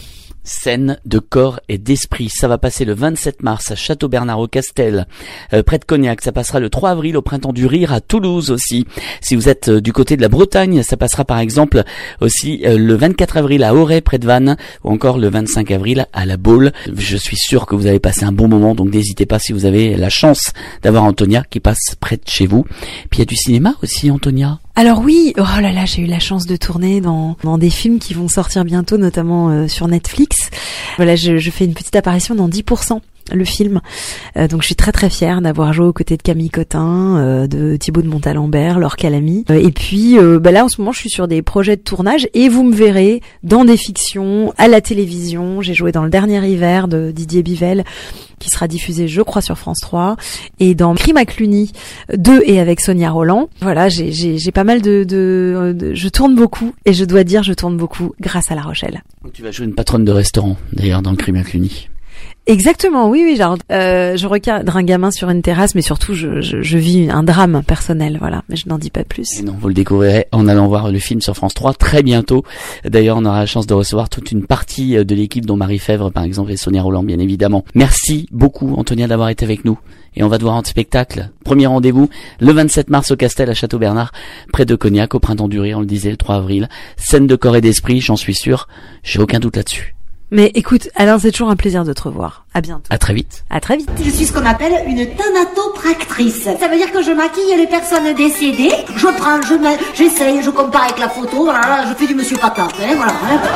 D: Scène de corps et d'esprit. Ça va passer le 27 mars à Château-Bernard-au-Castel, près de Cognac. Ça passera le 3 avril au Printemps du Rire à Toulouse aussi. Si vous êtes du côté de la Bretagne, ça passera par exemple aussi le 24 avril à Auray, près de Vannes, ou encore le 25 avril à La Baule. Je suis sûr que vous allez passer un bon moment, donc n'hésitez pas si vous avez la chance d'avoir Antonia qui passe près de chez vous. Puis il y a du cinéma aussi, Antonia.
O: Alors oui, oh là là, j'ai eu la chance de tourner dans des films qui vont sortir bientôt, notamment sur Netflix. Voilà, je fais une petite apparition dans 10%. Le film, donc je suis très très fière d'avoir joué aux côtés de Camille Cotin, de Thibaut de Montalembert, Laure Calamy, et puis là en ce moment je suis sur des projets de tournage et vous me verrez dans des fictions, à la télévision. J'ai joué dans Le Dernier Hiver de Didier Bivelle qui sera diffusé je crois sur France 3, et dans Crime à Cluny 2 et avec Sonia Roland. Voilà, j'ai pas mal je tourne beaucoup, et je dois dire je tourne beaucoup grâce à La Rochelle.
D: Tu vas jouer une patronne de restaurant d'ailleurs dans le Crime à Cluny.
O: Exactement, oui, genre, je recadre un gamin sur une terrasse, mais surtout, je vis un drame personnel, voilà, mais je n'en dis pas plus.
D: Et non, vous le découvrirez en allant voir le film sur France 3 très bientôt. D'ailleurs, on aura la chance de recevoir toute une partie de l'équipe, dont Marie Fèvre, par exemple, et Sonia Roland, bien évidemment. Merci beaucoup, Antonia, d'avoir été avec nous. Et on va te voir en spectacle. Premier rendez-vous, le 27 mars au Castel à Château-Bernard, près de Cognac, au Printemps du Rire, on le disait, le 3 avril. Scène de corps et d'esprit, j'en suis sûr. J'ai aucun doute là-dessus.
O: Mais écoute, Alain, c'est toujours un plaisir de te revoir. À bientôt.
D: À très vite.
O: À très vite.
R: Je suis ce qu'on appelle une thanatopractrice. Ça veut dire que je maquille les personnes décédées. Je prends, j'essaye, je compare avec la photo. Voilà, je fais du monsieur patate. Voilà.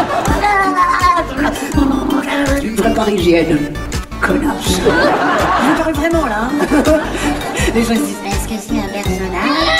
R: Une vraie parisienne. Connasse. Je me parle vraiment là. Les gens se disent, est-ce que c'est un personnage?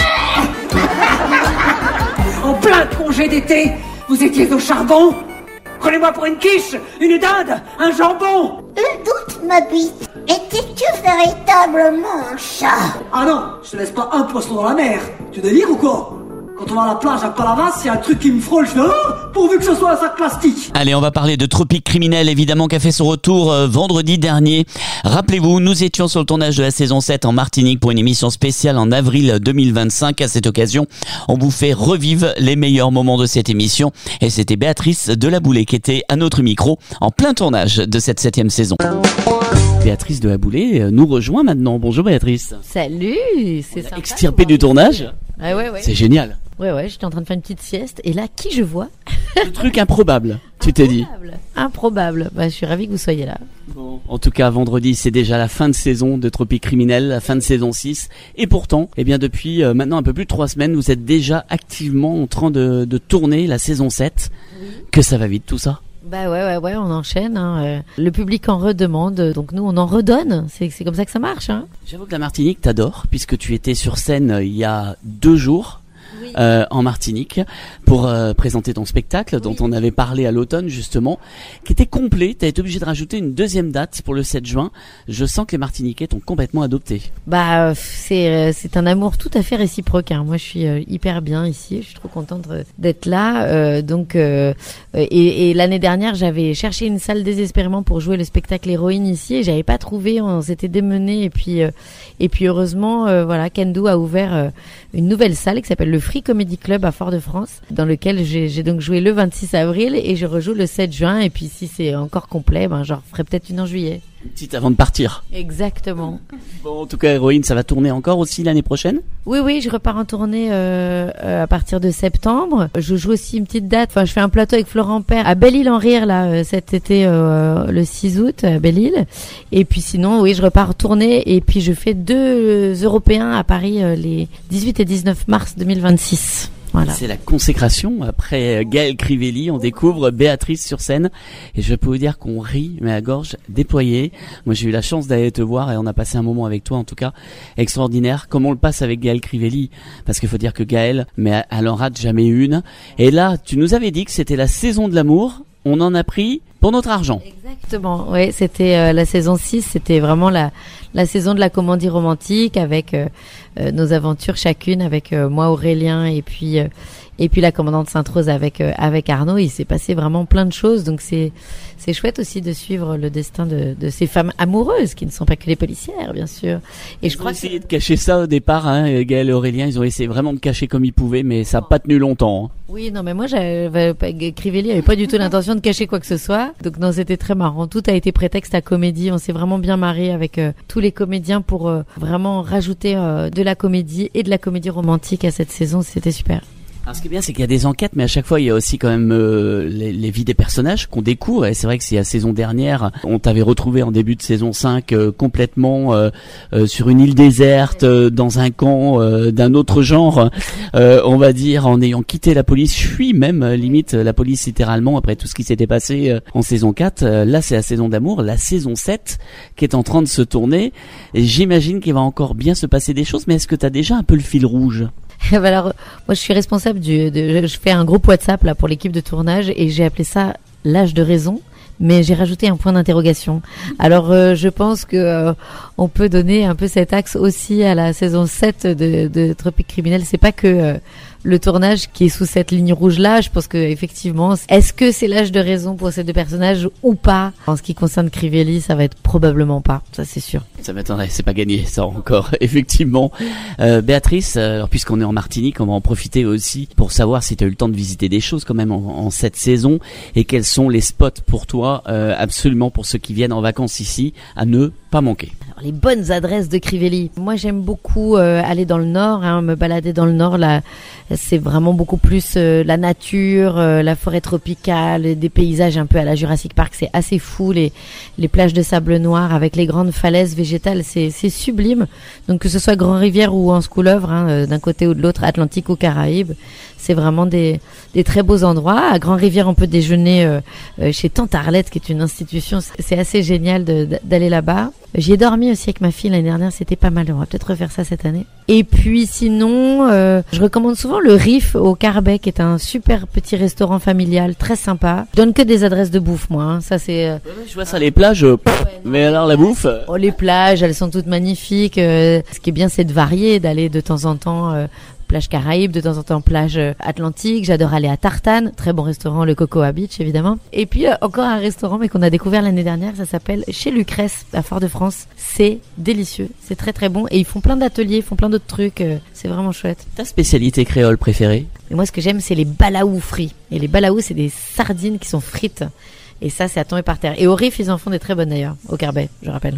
R: En plein congé d'été, vous étiez au charbon. Prenez-moi pour une quiche, une dinde, un jambon.
Q: Le doute m'habite. Étais-tu véritablement un chat?
R: Ah non, je te laisse pas un poisson dans la mer. Tu délires ou quoi? Quand on va à la plage à Palavas, il y a un truc qui me frôle, je fais pourvu que ce soit un sac plastique.
D: Allez, on va parler de Tropique Criminel, évidemment, qui a fait son retour vendredi dernier. Rappelez-vous, nous étions sur le tournage de la saison 7 en Martinique pour une émission spéciale en avril 2025. À cette occasion, on vous fait revivre les meilleurs moments de cette émission. Et c'était Béatrice Delaboulée qui était à notre micro en plein tournage de cette 7e saison. Béatrice Delaboulée nous rejoint maintenant. Bonjour Béatrice.
S: Salut, c'est sympa.
D: Extirpée du tournage.
S: Ah ouais.
D: C'est génial.
S: Ouais, j'étais en train de faire une petite sieste et là, qui je vois?
D: Le truc improbable, tu t'es dit.
S: Improbable. Bah, je suis ravie que vous soyez là.
D: Bon, en tout cas, vendredi, c'est déjà la fin de saison de Tropique Criminel, la fin de saison 6. Et pourtant, depuis maintenant un peu plus de 3 semaines, vous êtes déjà activement en train de tourner la saison 7. Oui. Que ça va vite tout ça?
S: Bah ouais, on enchaîne. Hein. Le public en redemande, donc nous on en redonne. C'est comme ça que ça marche. Hein.
D: J'avoue que la Martinique t'adore, puisque tu étais sur scène il y a 2 jours. Oui. En Martinique pour présenter ton spectacle dont on avait parlé à l'automne justement, qui était complet. Tu as été obligé de rajouter une 2e date pour le 7 juin. Je sens que les Martiniquais t'ont complètement adopté. Bah
S: c'est un amour tout à fait réciproque. Hein. Moi je suis hyper bien ici. Je suis trop contente d'être là. Et l'année dernière j'avais cherché une salle désespérément pour jouer le spectacle Héroïne ici et j'avais pas trouvé. On s'était démené et puis heureusement voilà, Kendo a ouvert une nouvelle salle qui s'appelle le Free Comedy Club à Fort-de-France, dans lequel j'ai donc joué le 26 avril et je rejoue le 7 juin. Et puis si c'est encore complet, j'en ferai peut-être une en juillet.
D: Une petite avant de partir.
S: Exactement.
D: Bon, en tout cas, Héroïne, ça va tourner encore aussi l'année prochaine?
S: Oui, je repars en tournée à partir de septembre. Je joue aussi une petite date. Enfin, je fais un plateau avec Florent Père à Belle-Île-en-Rire là cet été, le 6 août à Belle-Île. Et puis sinon, oui, je repars en tournée et puis je fais 2 Européens à Paris les 18 et 19 mars 2026. Voilà.
D: C'est la consécration. Après Gaël Crivelli, on découvre Béatrice sur scène. Et je peux vous dire qu'on rit, mais à gorge déployée. Moi, j'ai eu la chance d'aller te voir et on a passé un moment avec toi, en tout cas, extraordinaire. Comme on le passe avec Gaël Crivelli. Parce qu'il faut dire que Gaël, mais elle en rate jamais une. Et là, tu nous avais dit que c'était la saison de l'amour. On en a pris pour notre argent.
S: Exactement. Oui, c'était la saison 6. C'était vraiment la saison de la comédie romantique avec nos aventures chacune, avec moi Aurélien et puis la commandante Sainte-Rose avec Arnaud. Il s'est passé vraiment plein de choses, donc c'est chouette aussi de suivre le destin de ces femmes amoureuses qui ne sont pas que les policières, bien sûr. Et je crois
D: essayé de cacher ça au départ, hein, Gaël et Aurélien, ils ont essayé vraiment de cacher comme ils pouvaient, mais ça n'a pas tenu longtemps. Hein.
S: Oui, non, mais moi, Crivelli avait pas du tout l'intention de cacher quoi que ce soit. Donc non, c'était très marrant. Tout a été prétexte à comédie. On s'est vraiment bien marré avec tous les comédiens pour vraiment rajouter de la comédie et de la comédie romantique à cette saison. C'était super.
D: Alors, ce qui est bien, c'est qu'il y a des enquêtes, mais à chaque fois, il y a aussi quand même les vies des personnages qu'on découvre. Et c'est vrai que c'est la saison dernière, on t'avait retrouvé en début de saison 5 complètement sur une île déserte, dans un camp d'un autre genre, on va dire, en ayant quitté la police. Je suis même limite la police littéralement après tout ce qui s'était passé en saison 4. Là, c'est la saison d'amour, la saison 7 qui est en train de se tourner. Et j'imagine qu'il va encore bien se passer des choses, mais est-ce que tu as déjà un peu le fil rouge ?
S: Alors, moi, je suis responsable je fais un groupe WhatsApp là pour l'équipe de tournage et j'ai appelé ça l'âge de raison. Mais j'ai rajouté un point d'interrogation. Alors, je pense que on peut donner un peu cet axe aussi à la saison 7 de Tropique Criminel. C'est pas que le tournage qui est sous cette ligne rouge-là. Je pense que effectivement, est-ce que c'est l'âge de raison pour ces deux personnages ou pas ? En ce qui concerne Crivelli, ça va être probablement pas. Ça, c'est sûr.
D: Ça m'attendrait, c'est pas gagné, ça encore, effectivement. Béatrice, alors puisqu'on est en Martinique, on va en profiter aussi pour savoir si tu as eu le temps de visiter des choses quand même en cette saison et quels sont les spots pour toi, absolument pour ceux qui viennent en vacances ici, à ne pas manquer.
S: Alors, les bonnes adresses de Crivelli. Moi, j'aime beaucoup aller dans le nord, me balader dans le nord. Là, c'est vraiment beaucoup plus la nature, la forêt tropicale, des paysages un peu à la Jurassic Park. C'est assez fou, les plages de sable noir avec les grandes falaises végétales, c'est sublime. Donc que ce soit Grand-Rivière ou Anse-Couleuvre, d'un côté ou de l'autre, Atlantique ou Caraïbes, c'est vraiment des très beaux endroits. À Grand-Rivière, on peut déjeuner chez Tante Arlette, qui est une institution. C'est assez génial d'aller là-bas. J'y ai dormi aussi avec ma fille l'année dernière, c'était pas mal. On va peut-être refaire ça cette année. Et puis sinon, je recommande souvent le Riff au Carbet, qui est un super petit restaurant familial, très sympa. Je donne que des adresses de bouffe, moi. Ça c'est.
D: Je vois ça, les plages. Mais alors la bouffe.
S: Oh, les plages, elles sont toutes magnifiques. Ce qui est bien, c'est de varier, d'aller de temps en temps. Plage Caraïbes, de temps en temps plage Atlantique. J'adore aller à Tartane, très bon restaurant, le Cocoa Beach évidemment. Et puis encore un restaurant mais qu'on a découvert l'année dernière, ça s'appelle Chez Lucrèce à Fort-de-France. C'est délicieux, c'est très très bon et ils font plein d'ateliers, ils font plein d'autres trucs, c'est vraiment chouette.
D: Ta spécialité créole préférée ?
S: Et moi ce que j'aime c'est les balaous frits. Et les balaous c'est des sardines qui sont frites. Et ça c'est à tomber par terre. Et au Riff ils en font des très bonnes d'ailleurs, au Carbet, je rappelle.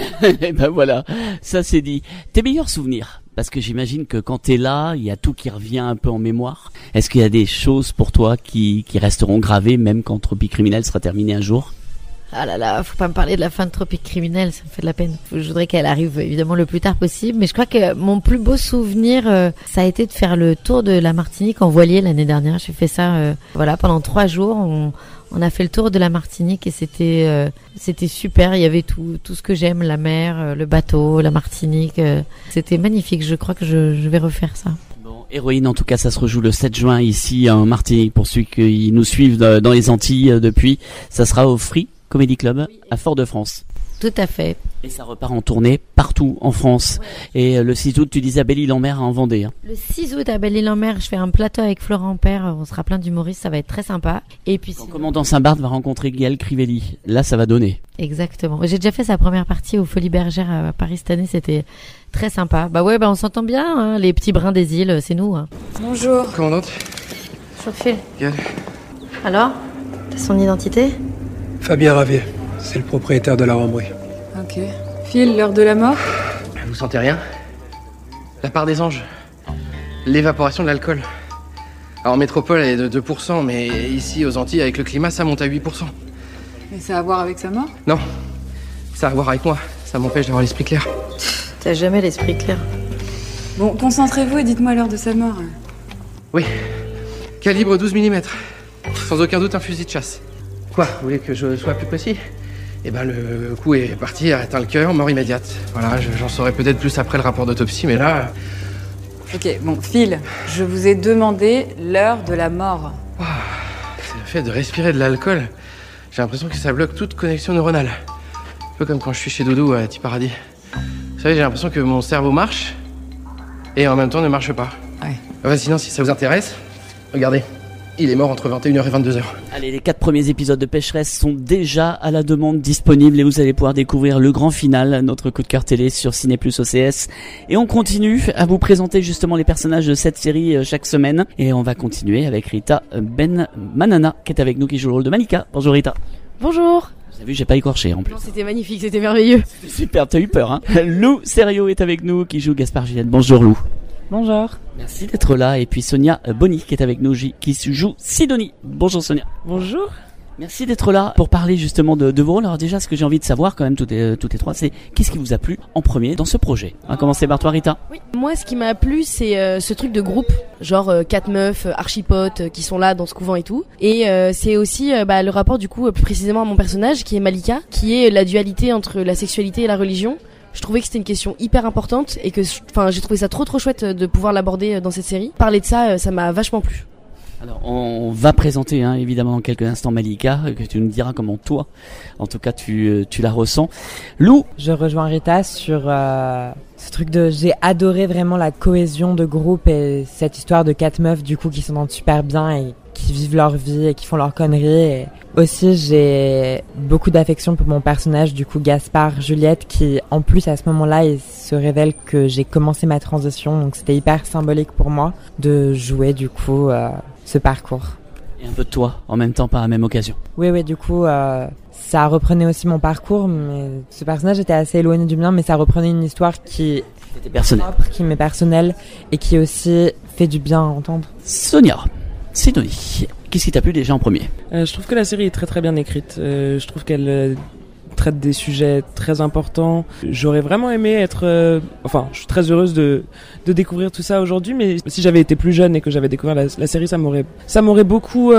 D: Et ben voilà, ça c'est dit. Tes meilleurs souvenirs ? Parce que j'imagine que quand t'es là, il y a tout qui revient un peu en mémoire. Est-ce qu'il y a des choses pour toi qui resteront gravées, même quand Tropique Criminel sera terminé un jour ?
S: Ah là là, faut pas me parler de la fin de Tropique Criminel, ça me fait de la peine. Je voudrais qu'elle arrive évidemment le plus tard possible. Mais je crois que mon plus beau souvenir, ça a été de faire le tour de la Martinique en voilier l'année dernière. J'ai fait ça pendant 3 jours. On a fait le tour de la Martinique et c'était super. Il y avait tout ce que j'aime, la mer, le bateau, la Martinique. C'était magnifique. Je crois que je vais refaire ça.
D: Bon, Héroïne, en tout cas, ça se rejoue le 7 juin ici en Martinique. Pour ceux qui nous suivent dans les Antilles depuis, ça sera au Free Comedy Club à Fort-de-France.
S: Tout à fait.
D: Et ça repart en tournée partout en France. Ouais. Et le 6 août, tu disais à Belle-Île-en-Mer en Vendée. Hein.
S: Le 6 août à Belle-Île-en-Mer, je fais un plateau avec Florent Père. On sera plein d'humoristes, ça va être très sympa. Et puis
D: quand Commandant Saint-Barth va rencontrer Gaël Crivelli, là ça va donner.
S: Exactement. J'ai déjà fait sa première partie aux Folies Bergères à Paris cette année, c'était très sympa. On s'entend bien, hein, les petits brins des îles, c'est nous. Hein.
N: Bonjour.
I: Commandante.
N: Bonjour Phil.
I: Gaël.
N: Alors, t'as son identité ?
T: Fabien Ravier, c'est le propriétaire de la Rambouille.
N: Ok. Phil, l'heure de la mort ?
U: Vous sentez rien ? La part des anges. L'évaporation de l'alcool. Alors en métropole, elle est de 2%, mais ici, aux Antilles, avec le climat, ça monte à 8%.
N: Mais ça a à voir avec sa mort ?
U: Non. Ça a à voir avec moi. Ça m'empêche d'avoir l'esprit clair.
N: T'as jamais l'esprit clair. Bon, concentrez-vous et dites-moi l'heure de sa mort.
U: Oui. Calibre 12 mm. Sans aucun doute un fusil de chasse. Quoi ? Vous voulez que je sois plus précis ? Eh ben, le coup est parti, a atteint le cœur, mort immédiate. Voilà, j'en saurai peut-être plus après le rapport d'autopsie, mais là...
N: Ok, bon, Phil, je vous ai demandé l'heure de la mort.
U: Wow, c'est le fait de respirer de l'alcool. J'ai l'impression que ça bloque toute connexion neuronale. Un peu comme quand je suis chez Doudou à Tiparadis. Vous savez, j'ai l'impression que mon cerveau marche, et en même temps ne marche pas. Ouais. Sinon, si ça vous intéresse, regardez. Il est mort entre 21h et 22h.
D: Allez, les 4 premiers épisodes de Pécheresse sont déjà à la demande disponibles et vous allez pouvoir découvrir le grand final, notre coup de cœur télé sur Ciné Plus OCS. Et on continue à vous présenter justement les personnages de cette série chaque semaine. Et on va continuer avec Rita Ben Manana qui est avec nous, qui joue le rôle de Malika. Bonjour Rita.
E: Bonjour.
D: Vous avez vu, j'ai pas écorché en plus.
E: Non, c'était magnifique, c'était merveilleux.
D: C'était super, t'as eu peur, hein. Lou Serio est avec nous, qui joue Gaspard Juliette. Bonjour Lou.
A: Bonjour.
D: Merci d'être là. Et puis Sonia Bonny qui est avec nous, qui joue Sidonie. Bonjour Sonia.
A: Bonjour.
D: Merci d'être là pour parler justement de vos rôles. Alors déjà, ce que j'ai envie de savoir quand même toutes les trois, c'est qu'est-ce qui vous a plu en premier dans ce projet. On va commencer par toi Rita.
V: Oui, moi ce qui m'a plu c'est ce truc de groupe, genre 4 meufs archipotes qui sont là dans ce couvent et tout. Et c'est aussi le rapport du coup plus précisément à mon personnage qui est Malika, qui est la dualité entre la sexualité et la religion. Je trouvais que c'était une question hyper importante et que j'ai trouvé ça trop chouette de pouvoir l'aborder dans cette série. Parler de ça, ça m'a vachement plu.
D: Alors on va présenter évidemment dans quelques instants Malika, que tu nous diras comment toi, en tout cas tu la ressens. Lou,
A: je rejoins Rita sur ce truc j'ai adoré vraiment la cohésion de groupe et cette histoire de 4 meufs du coup qui s'entendent super bien et qui vivent leur vie et qui font leurs conneries. Et aussi j'ai beaucoup d'affection pour mon personnage du coup Gaspard Juliette qui en plus à ce moment-là il se révèle que j'ai commencé ma transition, donc c'était hyper symbolique pour moi de jouer du coup ce parcours.
D: Et un peu de toi, en même temps, par la même occasion.
A: Oui, du coup, ça reprenait aussi mon parcours, mais ce personnage était assez éloigné du mien, mais ça reprenait une histoire qui
D: était personnelle,
A: qui m'est personnelle et qui aussi fait du bien à entendre.
D: Sonia, Sidonie, qu'est-ce qui t'a plu déjà en premier ?
A: Je trouve que la série est très très bien écrite. Je trouve qu'elle traite des sujets très importants. J'aurais vraiment aimé être... je suis très heureuse de découvrir tout ça aujourd'hui, mais si j'avais été plus jeune et que j'avais découvert la série, ça m'aurait beaucoup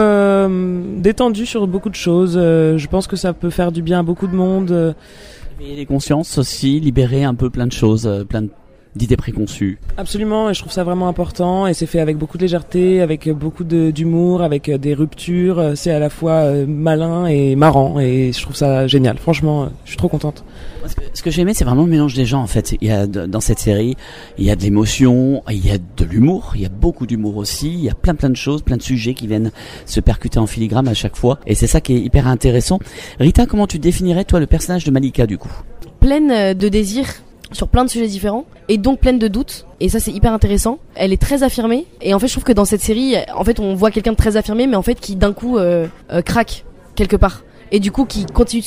A: détendu sur beaucoup de choses. Je pense que ça peut faire du bien à beaucoup de monde.
D: Éveiller les consciences aussi, libérer un peu plein de choses, plein d'idées préconçues.
A: Absolument, et je trouve ça vraiment important, et c'est fait avec beaucoup de légèreté, avec beaucoup d'humour, avec des ruptures. C'est à la fois malin et marrant, et je trouve ça génial. Franchement, je suis trop contente.
D: Ce que j'ai aimé, c'est vraiment le mélange des gens en fait. Il y a dans cette série, il y a de l'émotion, il y a de l'humour, il y a beaucoup d'humour aussi, il y a plein de choses, plein de sujets qui viennent se percuter en filigrane à chaque fois, et c'est ça qui est hyper intéressant. Rita, comment tu définirais toi le personnage de Malika du coup ?
V: Pleine de désirs sur plein de sujets différents et donc pleine de doutes, et ça c'est hyper intéressant. Elle est très affirmée, et en fait je trouve que dans cette série en fait on voit quelqu'un de très affirmé mais en fait qui d'un coup craque quelque part, et du coup qui continue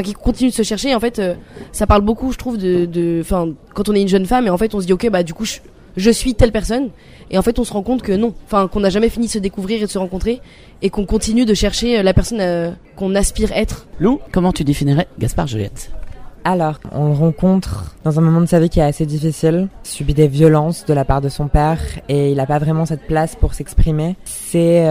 V: de se chercher. En fait ça parle beaucoup je trouve de quand on est une jeune femme et en fait on se dit ok du coup je suis telle personne, et en fait on se rend compte que non, qu'on n'a jamais fini de se découvrir et de se rencontrer, et qu'on continue de chercher la personne qu'on aspire être.
D: Lou, comment tu définirais Gaspard Juliette ?
A: Alors, on le rencontre dans un moment de sa vie qui est assez difficile, il subit des violences de la part de son père et il n'a pas vraiment cette place pour s'exprimer. C'est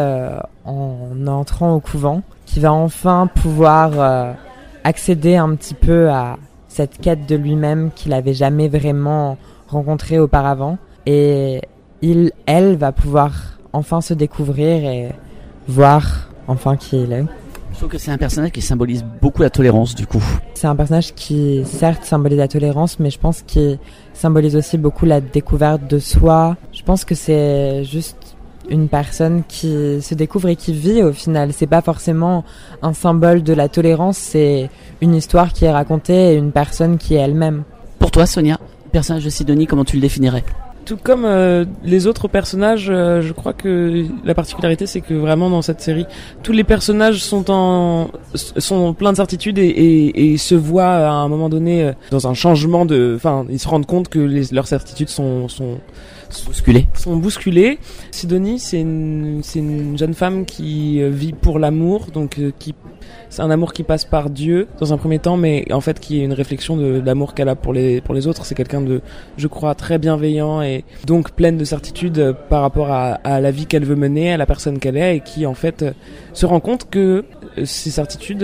A: en entrant au couvent qu'il va enfin pouvoir accéder un petit peu à cette quête de lui-même qu'il n'avait jamais vraiment rencontrée auparavant, et elle va pouvoir enfin se découvrir et voir enfin qui il est.
D: Je trouve que c'est un personnage qui symbolise beaucoup la tolérance du coup.
A: C'est un personnage qui certes symbolise la tolérance, mais je pense qu'il symbolise aussi beaucoup la découverte de soi. Je pense que c'est juste une personne qui se découvre et qui vit au final. C'est pas forcément un symbole de la tolérance, c'est une histoire qui est racontée et une personne qui est elle-même.
D: Pour toi Sonia, le personnage de Sidonie, comment tu le définirais ?
A: Tout comme les autres personnages, je crois que la particularité c'est que vraiment dans cette série, tous les personnages sont pleins de certitudes et se voient à un moment donné dans un changement ils se rendent compte que leurs certitudes sont bousculées. Sidonie, c'est une jeune femme qui vit pour l'amour, donc c'est un amour qui passe par Dieu dans un premier temps, mais en fait qui est une réflexion de l'amour qu'elle a pour les autres. C'est quelqu'un de, je crois, très bienveillant et donc pleine de certitude par rapport à la vie qu'elle veut mener, à la personne qu'elle est, et qui en fait se rend compte que ces certitudes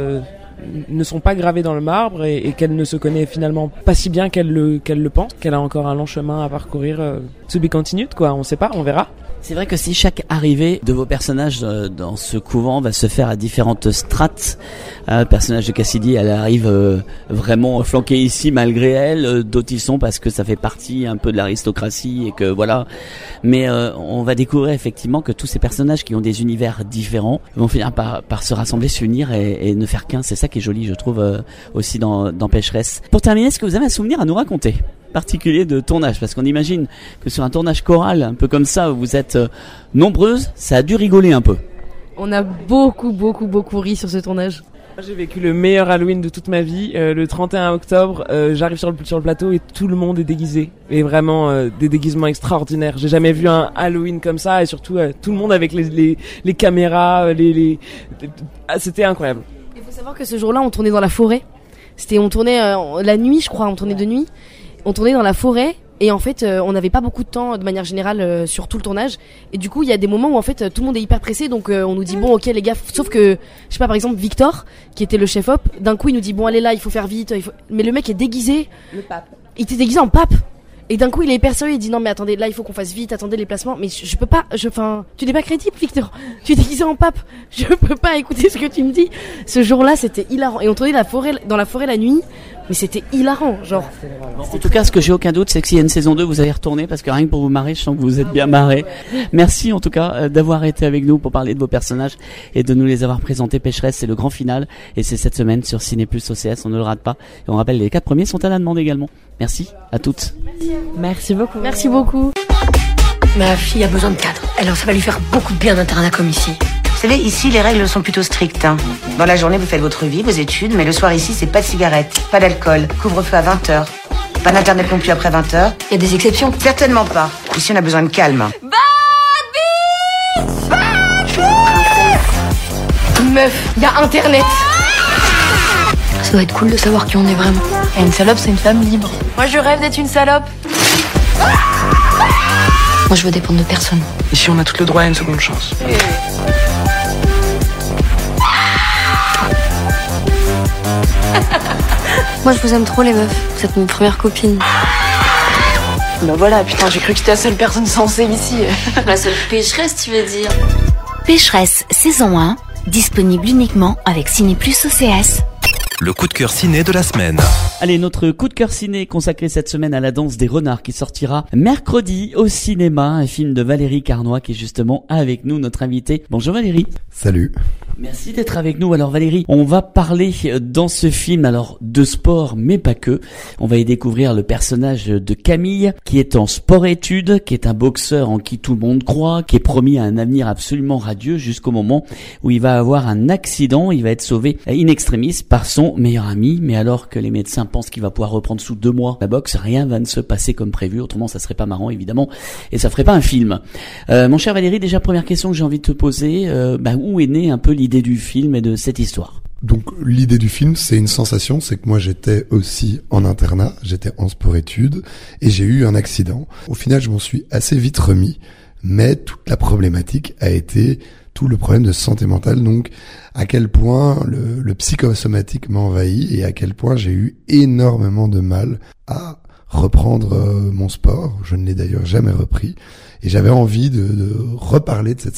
A: ne sont pas gravées dans le marbre et qu'elle ne se connaît finalement pas si bien qu'elle le pense, qu'elle a encore un long chemin à parcourir. To be continued, quoi. On sait pas, on verra.
D: C'est vrai que si chaque arrivée de vos personnages dans ce couvent va se faire à différentes strates, le personnage de Cassidy, elle arrive vraiment flanquée ici malgré elle, d'autres y sont parce que ça fait partie un peu de l'aristocratie et que voilà. Mais on va découvrir effectivement que tous ces personnages qui ont des univers différents vont finir par se rassembler, s'unir et ne faire qu'un. C'est ça qui est joli, je trouve, aussi dans Pécheresse. Pour terminer, est-ce que vous avez un souvenir à nous raconter particulier de tournage, parce qu'on imagine que sur un tournage choral un peu comme ça, vous êtes nombreuses, ça a dû rigoler un peu.
V: On a beaucoup ri sur ce tournage.
A: J'ai vécu le meilleur Halloween de toute ma vie. Le 31 octobre, j'arrive sur le plateau et tout le monde est déguisé. Et vraiment des déguisements extraordinaires. J'ai jamais vu un Halloween comme ça et surtout tout le monde avec les caméras, c'était incroyable.
V: Il faut savoir que ce jour-là, on tournait dans la forêt. On tournait la nuit, je crois, on tournait de nuit. On tournait dans la forêt. Et en fait, on n'avait pas beaucoup de temps de manière générale sur tout le tournage. Et du coup, il y a des moments où en fait tout le monde est hyper pressé. Donc on nous dit bon, ok les gars, sauf que je sais pas, par exemple Victor, qui était le chef op, d'un coup il nous dit bon allez là, il faut faire vite. Mais le mec est déguisé.
E: Le pape.
V: Il était déguisé en pape. Et d'un coup il est hyper sérieux, il dit non mais attendez, là il faut qu'on fasse vite, attendez les placements. Mais je peux pas, tu n'es pas crédible Victor. Tu es déguisé en pape. Je peux pas écouter ce que tu me dis. Ce jour-là c'était hilarant. Et on tournait dans la forêt la nuit. Mais c'était hilarant, genre.
D: En tout cas, ce que j'ai aucun doute, c'est que s'il y a une saison 2, vous allez retourner parce que rien que pour vous marrer, je sens que vous êtes bien marrés. Merci en tout cas d'avoir été avec nous pour parler de vos personnages et de nous les avoir présentés. Pécheresse, c'est le grand final et c'est cette semaine sur Ciné Plus OCS, on ne le rate pas. Et on rappelle, les 4 premiers sont à la demande également. Merci à toutes.
E: Merci beaucoup.
V: Merci beaucoup.
M: Ma fille a besoin de cadre. Alors ça va lui faire beaucoup de bien d'internat comme ici.
B: Vous savez, ici, les règles sont plutôt strictes. Dans la journée, vous faites votre vie, vos études, mais le soir ici, c'est pas de cigarettes, pas d'alcool, couvre-feu à 20h. Pas d'internet non plus après 20h.
M: Il y a des exceptions?
B: Certainement pas. Ici, on a besoin de calme.
V: Meuf, il y a internet.
M: Ça doit être cool de savoir qui on est vraiment.
N: Et une salope, c'est une femme libre. Moi, je rêve d'être une salope.
M: Moi, je veux dépendre de personne.
U: Ici, on a tout le droit à une seconde chance.
M: Moi, je vous aime trop, les meufs. Vous êtes mes premières copines.
N: Bah voilà, putain, j'ai cru que j'étais la seule personne sensée ici.
M: La seule pécheresse, tu veux dire?
K: Pécheresse saison 1, disponible uniquement avec Ciné Plus OCS.
C: Le coup de cœur ciné de la semaine.
D: Allez, notre coup de cœur ciné consacré cette semaine à La Danse des Renards qui sortira mercredi au cinéma, un film de Valérie Carnoy qui est justement avec nous, notre invitée. Bonjour Valérie.
F: Salut.
D: Merci d'être avec nous. Alors Valérie, on va parler dans ce film alors de sport, mais pas que. On va y découvrir le personnage de Camille qui est en sport-études, qui est un boxeur en qui tout le monde croit, qui est promis à un avenir absolument radieux jusqu'au moment où il va avoir un accident. Il va être sauvé in extremis par son meilleur ami, mais alors que les médecins pensent qu'il va pouvoir reprendre sous 2 mois la boxe, rien va ne se passer comme prévu. Autrement, ça serait pas marrant évidemment, et ça ferait pas un film. Mon cher Valérie, déjà première question que j'ai envie de te poser, où est née un peu l'idée du film et de cette histoire?
F: Donc l'idée du film, c'est une sensation, c'est que moi j'étais aussi en internat, j'étais en sport-études et j'ai eu un accident. Au final, je m'en suis assez vite remis, mais toute la problématique a été tout le problème de santé mentale, donc à quel point le psychosomatique m'a envahi et à quel point j'ai eu énormément de mal à reprendre mon sport. Je ne l'ai d'ailleurs jamais repris. Et j'avais envie de reparler de cette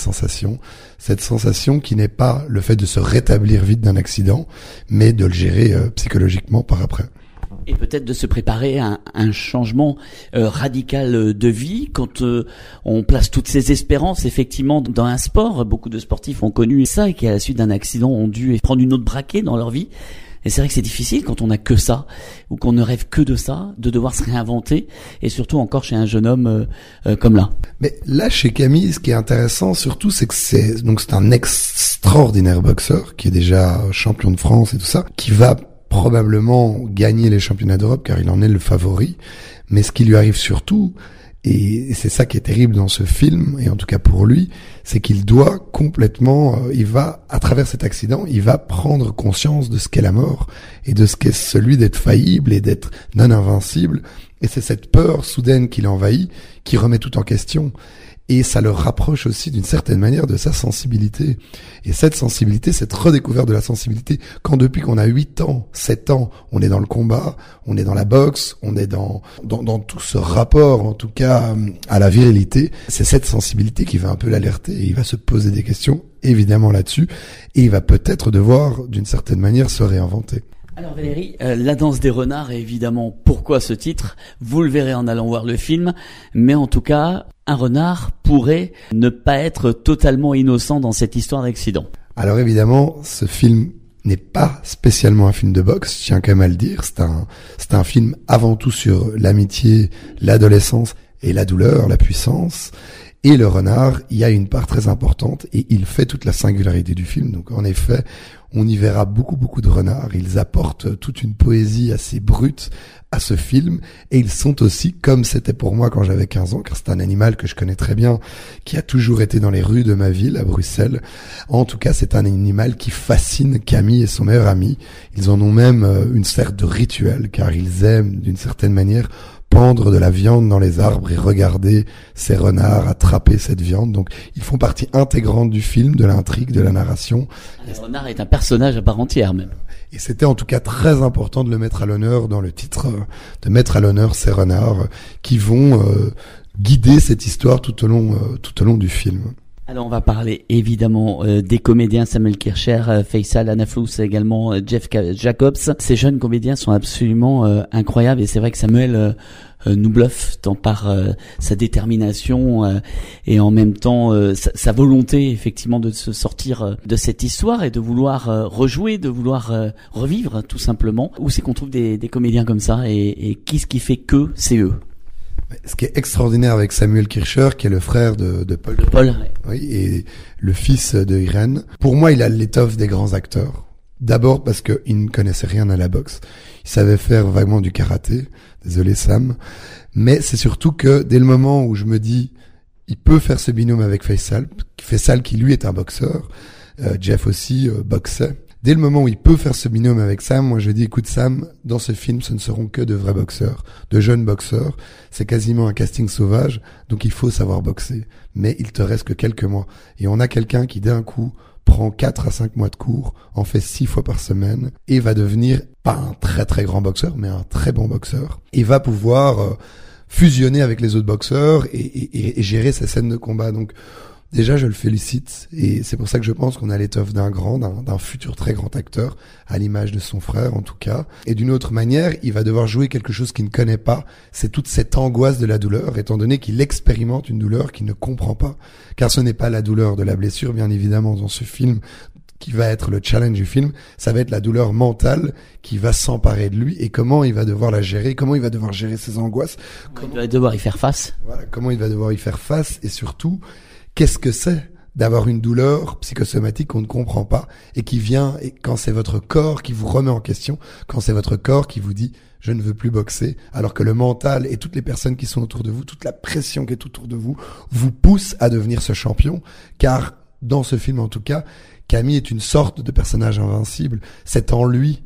F: sensation qui n'est pas le fait de se rétablir vite d'un accident, mais de le gérer psychologiquement par après.
D: Et peut-être de se préparer à un changement radical de vie quand on place toutes ses espérances effectivement dans un sport. Beaucoup de sportifs ont connu ça et qui à la suite d'un accident ont dû prendre une autre braquée dans leur vie. Et c'est vrai que c'est difficile quand on n'a que ça, ou qu'on ne rêve que de ça, de devoir se réinventer, et surtout encore chez un jeune homme comme là.
F: Mais là, chez Camille, ce qui est intéressant surtout, c'est que c'est un extraordinaire boxeur, qui est déjà champion de France et tout ça, qui va probablement gagner les championnats d'Europe, car il en est le favori. Mais ce qui lui arrive surtout, et c'est ça qui est terrible dans ce film, et en tout cas pour lui, c'est qu'il doit complètement, à travers cet accident, il va prendre conscience de ce qu'est la mort, et de ce qu'est celui d'être faillible et d'être non invincible, et c'est cette peur soudaine qui l'envahit, qui remet tout en question. Et ça le rapproche aussi d'une certaine manière de sa sensibilité. Et cette sensibilité, cette redécouverte de la sensibilité, quand depuis qu'on a 8 ans, 7 ans, on est dans le combat, on est dans la boxe, on est dans tout ce rapport, en tout cas, à la virilité, c'est cette sensibilité qui va un peu l'alerter et il va se poser des questions, évidemment là-dessus, et il va peut-être devoir, d'une certaine manière, se réinventer.
D: Alors Valérie, La Danse des Renards, évidemment, pourquoi ce titre? Vous le verrez en allant voir le film, mais en tout cas, un renard pourrait ne pas être totalement innocent dans cette histoire d'accident.
F: Alors évidemment, ce film n'est pas spécialement un film de boxe, je tiens quand même à le dire, c'est un film avant tout sur l'amitié, l'adolescence et la douleur, la puissance. Et le renard, il y a une part très importante et il fait toute la singularité du film. Donc en effet, on y verra beaucoup de renards. Ils apportent toute une poésie assez brute à ce film et ils sont aussi, comme c'était pour moi quand j'avais 15 ans, car c'est un animal que je connais très bien, qui a toujours été dans les rues de ma ville, à Bruxelles. En tout cas, c'est un animal qui fascine Camille et son meilleur ami. Ils en ont même une sorte de rituel, car ils aiment d'une certaine manière pendre de la viande dans les arbres et regarder ces renards attraper cette viande. Donc, ils font partie intégrante du film, de l'intrigue, de la narration.
D: Le renard est un personnage à part entière, même.
F: Et c'était en tout cas très important de le mettre à l'honneur dans le titre, de mettre à l'honneur ces renards qui vont guider cette histoire tout au long du film.
D: Alors on va parler évidemment des comédiens Samuel Kircher, Faisal Anaflous, également Jeff Jacobs. Ces jeunes comédiens sont absolument incroyables et c'est vrai que Samuel nous bluffe tant par sa détermination et en même temps sa volonté effectivement de se sortir de cette histoire et de vouloir rejouer, de vouloir revivre tout simplement. Où c'est qu'on trouve des comédiens comme ça et qu'est-ce qui fait que c'est eux?
F: Ce qui est extraordinaire avec Samuel Kircher, qui est le frère de Paul. Oui, et le fils de Irène. Pour moi, il a l'étoffe des grands acteurs. D'abord parce qu'il ne connaissait rien à la boxe. Il savait faire vaguement du karaté. Désolé Sam. Mais c'est surtout que dès le moment où je me dis, il peut faire ce binôme avec Faisal qui lui est un boxeur. Jeff aussi boxait. Dès le moment où il peut faire ce binôme avec Sam, moi je dis, écoute Sam, dans ce film, ce ne seront que de vrais boxeurs, de jeunes boxeurs. C'est quasiment un casting sauvage, donc il faut savoir boxer. Mais il te reste que quelques mois. Et on a quelqu'un qui d'un coup prend 4 à 5 mois de cours, en fait 6 fois par semaine, et va devenir, pas un très très grand boxeur, mais un très bon boxeur. Et va pouvoir fusionner avec les autres boxeurs et gérer ces scènes de combat. Donc, déjà, je le félicite et c'est pour ça que je pense qu'on a l'étoffe d'un futur très grand acteur, à l'image de son frère en tout cas. Et d'une autre manière, il va devoir jouer quelque chose qu'il ne connaît pas, c'est toute cette angoisse de la douleur, étant donné qu'il expérimente une douleur qu'il ne comprend pas. Car ce n'est pas la douleur de la blessure, bien évidemment, dans ce film, qui va être le challenge du film, ça va être la douleur mentale qui va s'emparer de lui et comment il va devoir la gérer, comment il va devoir gérer ses angoisses.
D: Il va devoir y faire face.
F: Voilà, comment il va devoir y faire face et surtout, qu'est-ce que c'est d'avoir une douleur psychosomatique qu'on ne comprend pas et qui vient et quand c'est votre corps qui vous remet en question, quand c'est votre corps qui vous dit je ne veux plus boxer, alors que le mental et toutes les personnes qui sont autour de vous, toute la pression qui est autour de vous, vous pousse à devenir ce champion, car dans ce film en tout cas, Camille est une sorte de personnage invincible, c'est en lui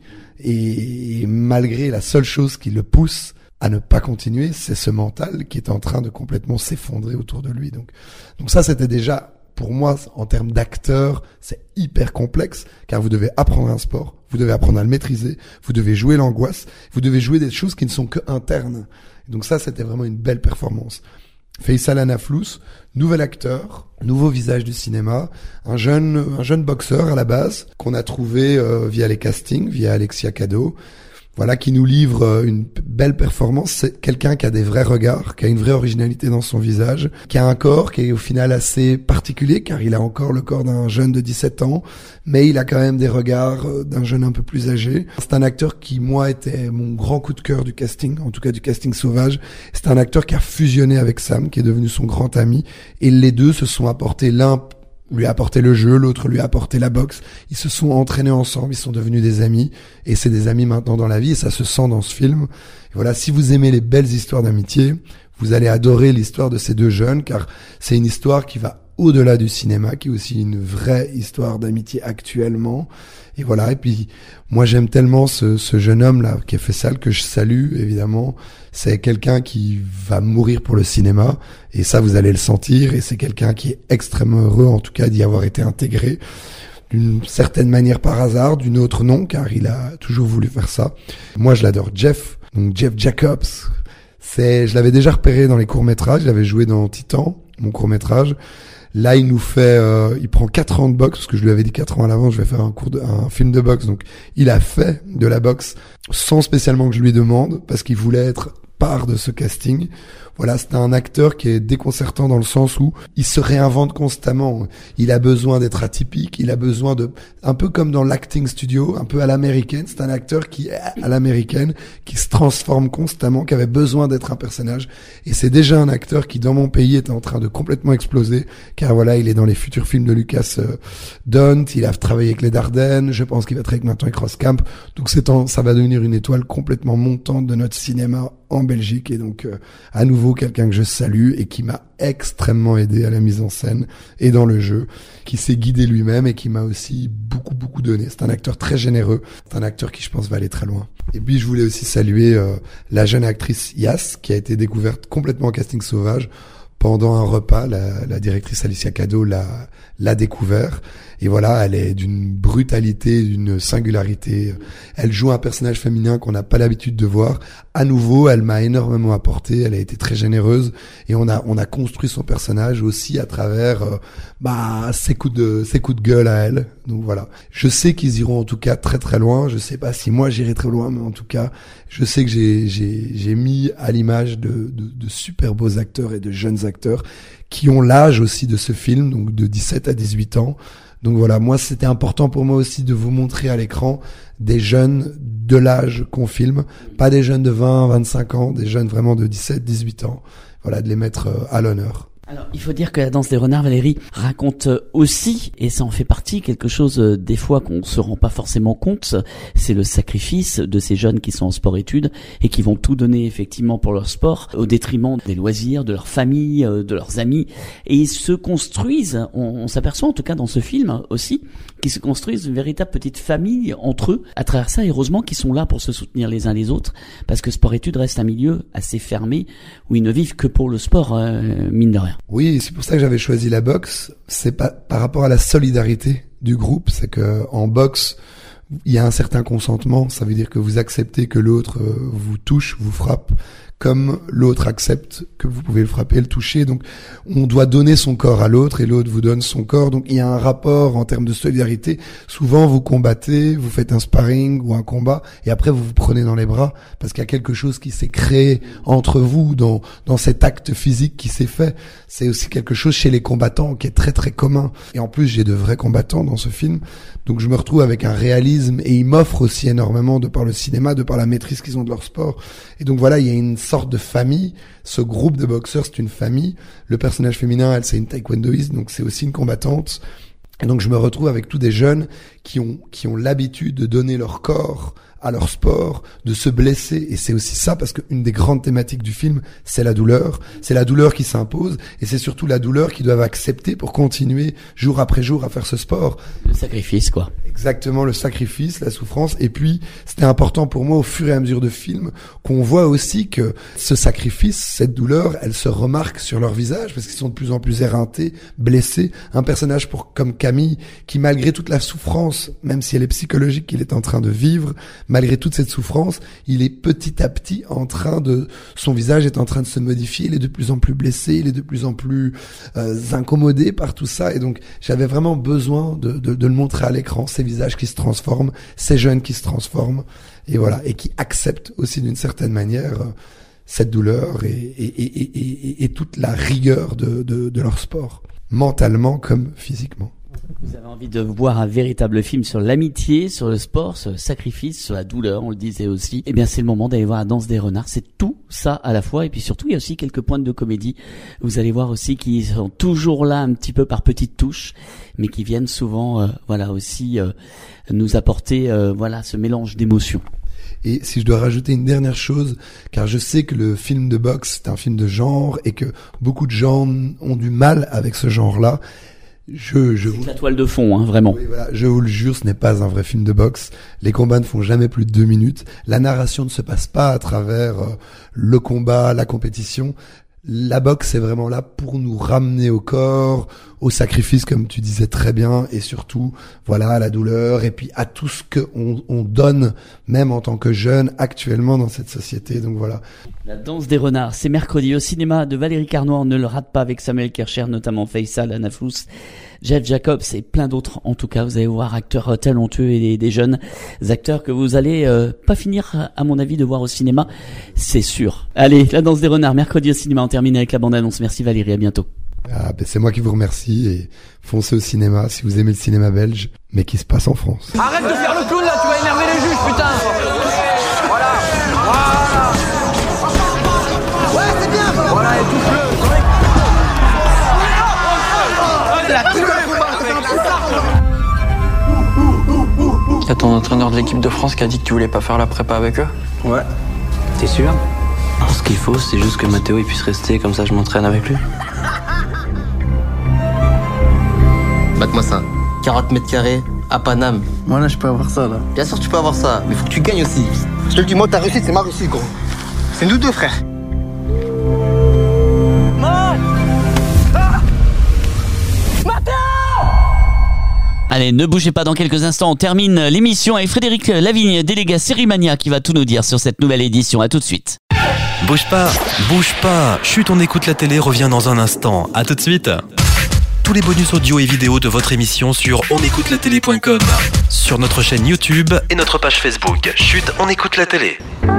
F: et malgré la seule chose qui le pousse à ne pas continuer, c'est ce mental qui est en train de complètement s'effondrer autour de lui. Donc ça, c'était déjà, pour moi, en termes d'acteur, c'est hyper complexe, car vous devez apprendre un sport, vous devez apprendre à le maîtriser, vous devez jouer l'angoisse, vous devez jouer des choses qui ne sont que internes. Donc ça, c'était vraiment une belle performance. Faisal Anaflous, nouvel acteur, nouveau visage du cinéma, un jeune boxeur à la base, qu'on a trouvé via les castings, via Alexia Cadeau. Voilà, qui nous livre une belle performance. C'est quelqu'un qui a des vrais regards, qui a une vraie originalité dans son visage, qui a un corps qui est au final assez particulier, car il a encore le corps d'un jeune de 17 ans, mais il a quand même des regards d'un jeune un peu plus âgé. C'est un acteur qui, moi, était mon grand coup de cœur du casting, en tout cas du casting sauvage. C'est un acteur qui a fusionné avec Sam, qui est devenu son grand ami, et les deux se sont apportés l'un lui a apporté le jeu, l'autre lui a apporté la boxe. Ils se sont entraînés ensemble, ils sont devenus des amis, et c'est des amis maintenant dans la vie, et ça se sent dans ce film. Et voilà, si vous aimez les belles histoires d'amitié, vous allez adorer l'histoire de ces deux jeunes, car c'est une histoire qui va au-delà du cinéma, qui est aussi une vraie histoire d'amitié actuellement. Et voilà, et puis moi j'aime tellement ce jeune homme là qui a fait ça, que je salue évidemment. C'est quelqu'un qui va mourir pour le cinéma, et ça vous allez le sentir, et c'est quelqu'un qui est extrêmement heureux en tout cas d'y avoir été intégré, d'une certaine manière par hasard, d'une autre non, car il a toujours voulu faire ça. Moi je l'adore, Jeff Jacobs. Je l'avais déjà repéré dans les courts-métrages, je l'avais joué dans Titan, mon court-métrage. Là, il nous fait, il prend 4 ans de boxe, parce que je lui avais dit 4 ans à l'avance, je vais faire un film de boxe. Donc, il a fait de la boxe sans spécialement que je lui demande, parce qu'il voulait être part de ce casting. Voilà, c'est un acteur qui est déconcertant dans le sens où il se réinvente constamment. Il a besoin d'être atypique, il a besoin de, un peu comme dans l'acting studio, un peu à l'américaine. C'est un acteur qui est à l'américaine, qui se transforme constamment, qui avait besoin d'être un personnage. Et c'est déjà un acteur qui, dans mon pays, est en train de complètement exploser. Car voilà, il est dans les futurs films de Lucas Dont, il a travaillé avec les Dardennes, je pense qu'il va travailler maintenant avec Ross Camp. Donc ça va devenir une étoile complètement montante de notre cinéma en Belgique, et donc à nouveau quelqu'un que je salue et qui m'a extrêmement aidé à la mise en scène et dans le jeu, qui s'est guidé lui-même et qui m'a aussi beaucoup donné. C'est un acteur très généreux, c'est un acteur qui je pense va aller très loin. Et puis je voulais aussi saluer la jeune actrice Yas, qui a été découverte complètement en casting sauvage. Pendant un repas, la directrice Alicia Cado l'a découvert. Et voilà, elle est d'une brutalité, d'une singularité. Elle joue un personnage féminin qu'on n'a pas l'habitude de voir. À nouveau, elle m'a énormément apporté. Elle a été très généreuse. Et on a construit son personnage aussi à travers ses coups de gueule à elle. Donc voilà. Je sais qu'ils iront en tout cas très très loin. Je sais pas si moi j'irai très loin, mais en tout cas, je sais que j'ai mis à l'image de super beaux acteurs et de jeunes acteurs qui ont l'âge aussi de ce film, donc de 17 à 18 ans. Donc voilà, moi c'était important pour moi aussi de vous montrer à l'écran des jeunes de l'âge qu'on filme, pas des jeunes de 20, 25 ans, des jeunes vraiment de 17, 18 ans. Voilà, de les mettre à l'honneur.
D: Alors, il faut dire que La Danse des Renards, Valérie, raconte aussi, et ça en fait partie, quelque chose des fois qu'on se rend pas forcément compte, c'est le sacrifice de ces jeunes qui sont en sport-études et qui vont tout donner effectivement pour leur sport, au détriment des loisirs, de leur famille, de leurs amis, et ils se construisent, on s'aperçoit en tout cas dans ce film aussi, qu'ils se construisent une véritable petite famille entre eux, à travers ça, et heureusement qu'ils sont là pour se soutenir les uns les autres, parce que sport-études reste un milieu assez fermé, où ils ne vivent que pour le sport, mine de rien.
F: Oui, c'est pour ça que j'avais choisi la boxe. C'est pas par rapport à la solidarité du groupe, c'est que en boxe, il y a un certain consentement. Ça veut dire que vous acceptez que l'autre vous touche, vous frappe, comme l'autre accepte que vous pouvez le frapper, le toucher. Donc, on doit donner son corps à l'autre et l'autre vous donne son corps. Donc, il y a un rapport en termes de solidarité. Souvent, vous combattez, vous faites un sparring ou un combat et après, vous vous prenez dans les bras parce qu'il y a quelque chose qui s'est créé entre vous dans cet acte physique qui s'est fait. C'est aussi quelque chose chez les combattants qui est très, très commun. Et en plus, j'ai de vrais combattants dans ce film. Donc, je me retrouve avec un réalisme et ils m'offrent aussi énormément de par le cinéma, de par la maîtrise qu'ils ont de leur sport. Et donc, voilà, il y a une sorte de famille. Ce groupe de boxeurs, c'est une famille. Le personnage féminin, elle, c'est une taekwondoïste, donc c'est aussi une combattante. Et donc je me retrouve avec tous des jeunes qui ont l'habitude de donner leur corps à leur sport, de se blesser. Et c'est aussi ça, parce qu'une des grandes thématiques du film, c'est la douleur. C'est la douleur qui s'impose, et c'est surtout la douleur qu'ils doivent accepter pour continuer jour après jour à faire ce sport.
D: Le sacrifice, quoi.
F: Exactement, le sacrifice, la souffrance. Et puis, c'était important pour moi, au fur et à mesure de film, qu'on voit aussi que ce sacrifice, cette douleur, elle se remarque sur leur visage, parce qu'ils sont de plus en plus éreintés, blessés. Un personnage comme Camille, qui malgré toute la souffrance, même si elle est psychologique qu'il est en train de vivre, malgré toute cette souffrance, il est petit à petit son visage est en train de se modifier, il est de plus en plus blessé, il est de plus en plus incommodé par tout ça, et donc j'avais vraiment besoin de le montrer à l'écran, ces visages qui se transforment, ces jeunes qui se transforment, et voilà, et qui acceptent aussi d'une certaine manière cette douleur et toute la rigueur de leur sport, mentalement comme physiquement.
D: Vous avez envie de voir un véritable film sur l'amitié, sur le sport, sur le sacrifice, sur la douleur, on le disait aussi. Eh bien, c'est le moment d'aller voir La Danse des Renards. C'est tout ça à la fois. Et puis surtout, il y a aussi quelques pointes de comédie. Vous allez voir aussi qu'ils sont toujours là un petit peu par petites touches, mais qui viennent souvent, aussi nous apporter, ce mélange d'émotions.
F: Et si je dois rajouter une dernière chose, car je sais que le film de boxe, c'est un film de genre et que beaucoup de gens ont du mal avec ce genre-là.
D: C'est la toile de fond, vraiment.
F: Oui, voilà, je vous le jure, ce n'est pas un vrai film de boxe. Les combats ne font jamais plus de 2 minutes. La narration ne se passe pas à travers le combat, la compétition. La boxe est vraiment là pour nous ramener au corps, au sacrifice, comme tu disais très bien, et surtout, à la douleur, et puis à tout ce qu'on donne, même en tant que jeune, actuellement dans cette société. Donc voilà.
D: La Danse des Renards, c'est mercredi au cinéma de Valérie Carnoir. Ne le rate pas, avec Samuel Kircher, notamment Faisal, Anna Flous, Jeff Jacobs et plein d'autres. En tout cas, vous allez voir acteurs talentueux et des jeunes acteurs que vous allez pas finir, à mon avis, de voir au cinéma, c'est sûr. Allez, La Danse des Renards, mercredi au cinéma. On termine avec la bande-annonce. Merci Valérie, à bientôt.
F: C'est moi qui vous remercie et foncez au cinéma si vous aimez le cinéma belge, mais qui se passe en France.
G: Arrête de faire le clown là, tu vas énerver les juges, putain. Voilà. Ouais, c'est bien. Voilà, et touche-le.
H: Y'a ton entraîneur de l'équipe de France qui a dit que tu voulais pas faire la prépa avec eux?
G: Ouais. T'es sûr?
H: Ce qu'il faut, c'est juste que Mathéo il puisse rester, comme ça je m'entraîne avec lui.
G: Batte-moi ça. 40 mètres carrés à Paname.
H: Moi là, je peux avoir ça là.
G: Bien sûr, tu peux avoir ça, mais faut que tu gagnes aussi. Je te le dis, moi, ta réussite, c'est ma réussite, gros. C'est nous deux, frère.
D: Allez, ne bougez pas, dans quelques instants, on termine l'émission avec Frédéric Lavigne, délégué Série Mania, qui va tout nous dire sur cette nouvelle édition. À tout de suite.
C: Bouge pas. Chut, on écoute la télé revient dans un instant. À tout de suite. Tous les bonus audio et vidéo de votre émission sur onécoutelatélé.com, sur notre chaîne YouTube et notre page Facebook. Chut, on écoute la télé.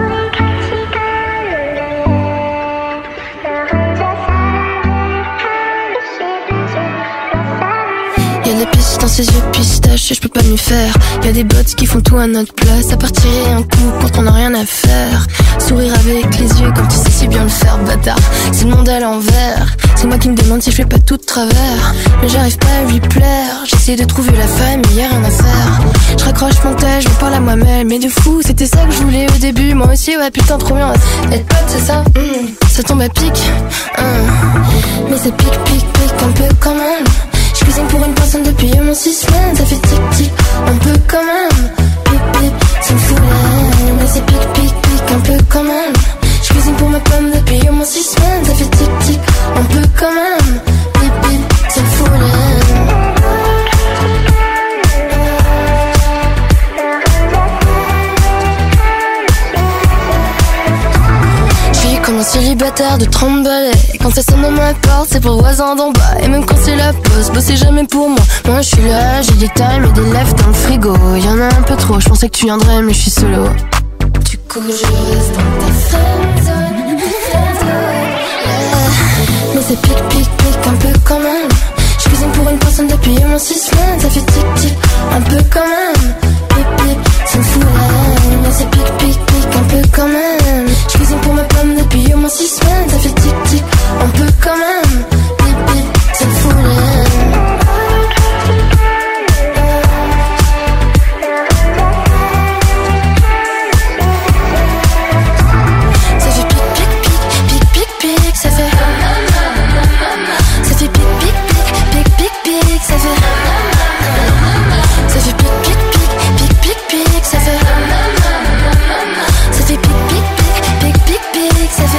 W: Y'a des pistes dans ses yeux pistaches et je peux pas m'y faire. Y'a des bots qui font tout à notre place, à part tirer un coup quand on a rien à faire. Sourire avec les yeux comme tu sais si bien le faire, bâtard. C'est le monde à l'envers. C'est moi qui me demande si je fais pas tout de travers. Mais j'arrive pas à lui plaire. J'essaie de trouver la famille, y'a rien à faire. Je raccroche mon tel, je me parle à moi-même. Mais de fou, c'était ça que je voulais au début. Moi aussi, ouais, putain, trop bien. Être pote, c'est ça? Ça tombe à pic. Mais c'est pic, un peu quand même. Je cuisine pour une personne depuis mon 6 semaines. Ça fait tic-tic, un peu quand même. Pic, ça me fout la. Mais c'est pic, un peu quand même. Je cuisine pour ma pomme depuis mon 6 semaines. Ça fait tic-tic, un peu quand même. Pic, ça me fout la. Comme un célibataire de 30 balais. Quand ça sonne dans ma porte, c'est pour voisin d'en bas. Et même quand c'est la pause, bossez jamais pour moi. Moi je suis là, j'ai des times et des lèvres dans le frigo. Y'en a un peu trop, je pensais que tu viendrais mais je suis solo. Du coup je reste dans ta friendzone. Mais c'est pic, un peu quand même. Je cuisine pour une personne depuis mon 6 semaines. Ça fait tic-tic, un peu quand même. Pic, ça me fout la. Mais c'est pic, un peu quand même. Je cuisine pour ma pomme depuis au moins 6 semaines. Ça fait tic-tic, un peu quand même. Pipi, ça me fout la. Ça fait pic, ça fait. Ça fait pic, ça fait. Ça fait pic, ça fait. Ça fait pic, ça fait.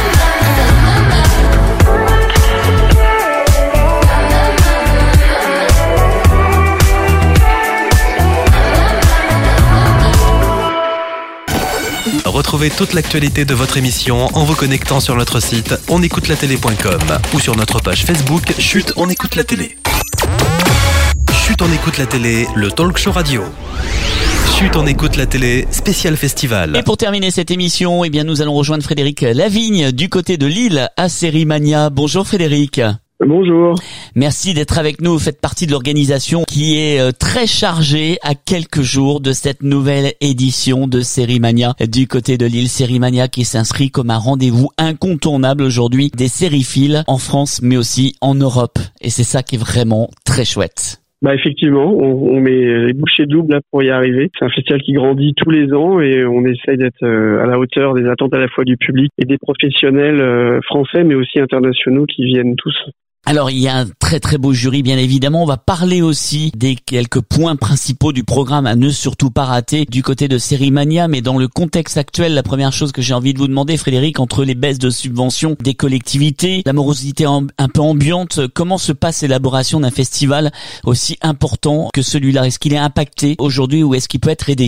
C: Retrouvez toute l'actualité de votre émission en vous connectant sur notre site onécoutelatélé.com ou sur notre page Facebook Chut, on écoute la télé. Chut, on écoute la télé, le talk show radio. Chut, on écoute la télé, spécial festival.
D: Et pour terminer cette émission, eh bien, nous allons rejoindre Frédéric Lavigne du côté de Lille à Série Mania. Bonjour Frédéric.
X: Bonjour.
D: Merci d'être avec nous. Vous faites partie de l'organisation qui est très chargée à quelques jours de cette nouvelle édition de Série Mania du côté de Lille. Série Mania qui s'inscrit comme un rendez-vous incontournable aujourd'hui des sériephiles en France mais aussi en Europe. Et c'est ça qui est vraiment très chouette.
X: Bah effectivement, on met les bouchées doubles là pour y arriver. C'est un festival qui grandit tous les ans et on essaye d'être à la hauteur des attentes à la fois du public et des professionnels français mais aussi internationaux qui viennent tous.
D: Alors, il y a un très très beau jury, bien évidemment. On va parler aussi des quelques points principaux du programme à ne surtout pas rater du côté de Série Mania. Mais dans le contexte actuel, la première chose que j'ai envie de vous demander, Frédéric, entre les baisses de subventions des collectivités, la morosité un peu ambiante, comment se passe l'élaboration d'un festival aussi important que celui-là? Est-ce qu'il est impacté aujourd'hui ou est-ce qu'il peut être aidé?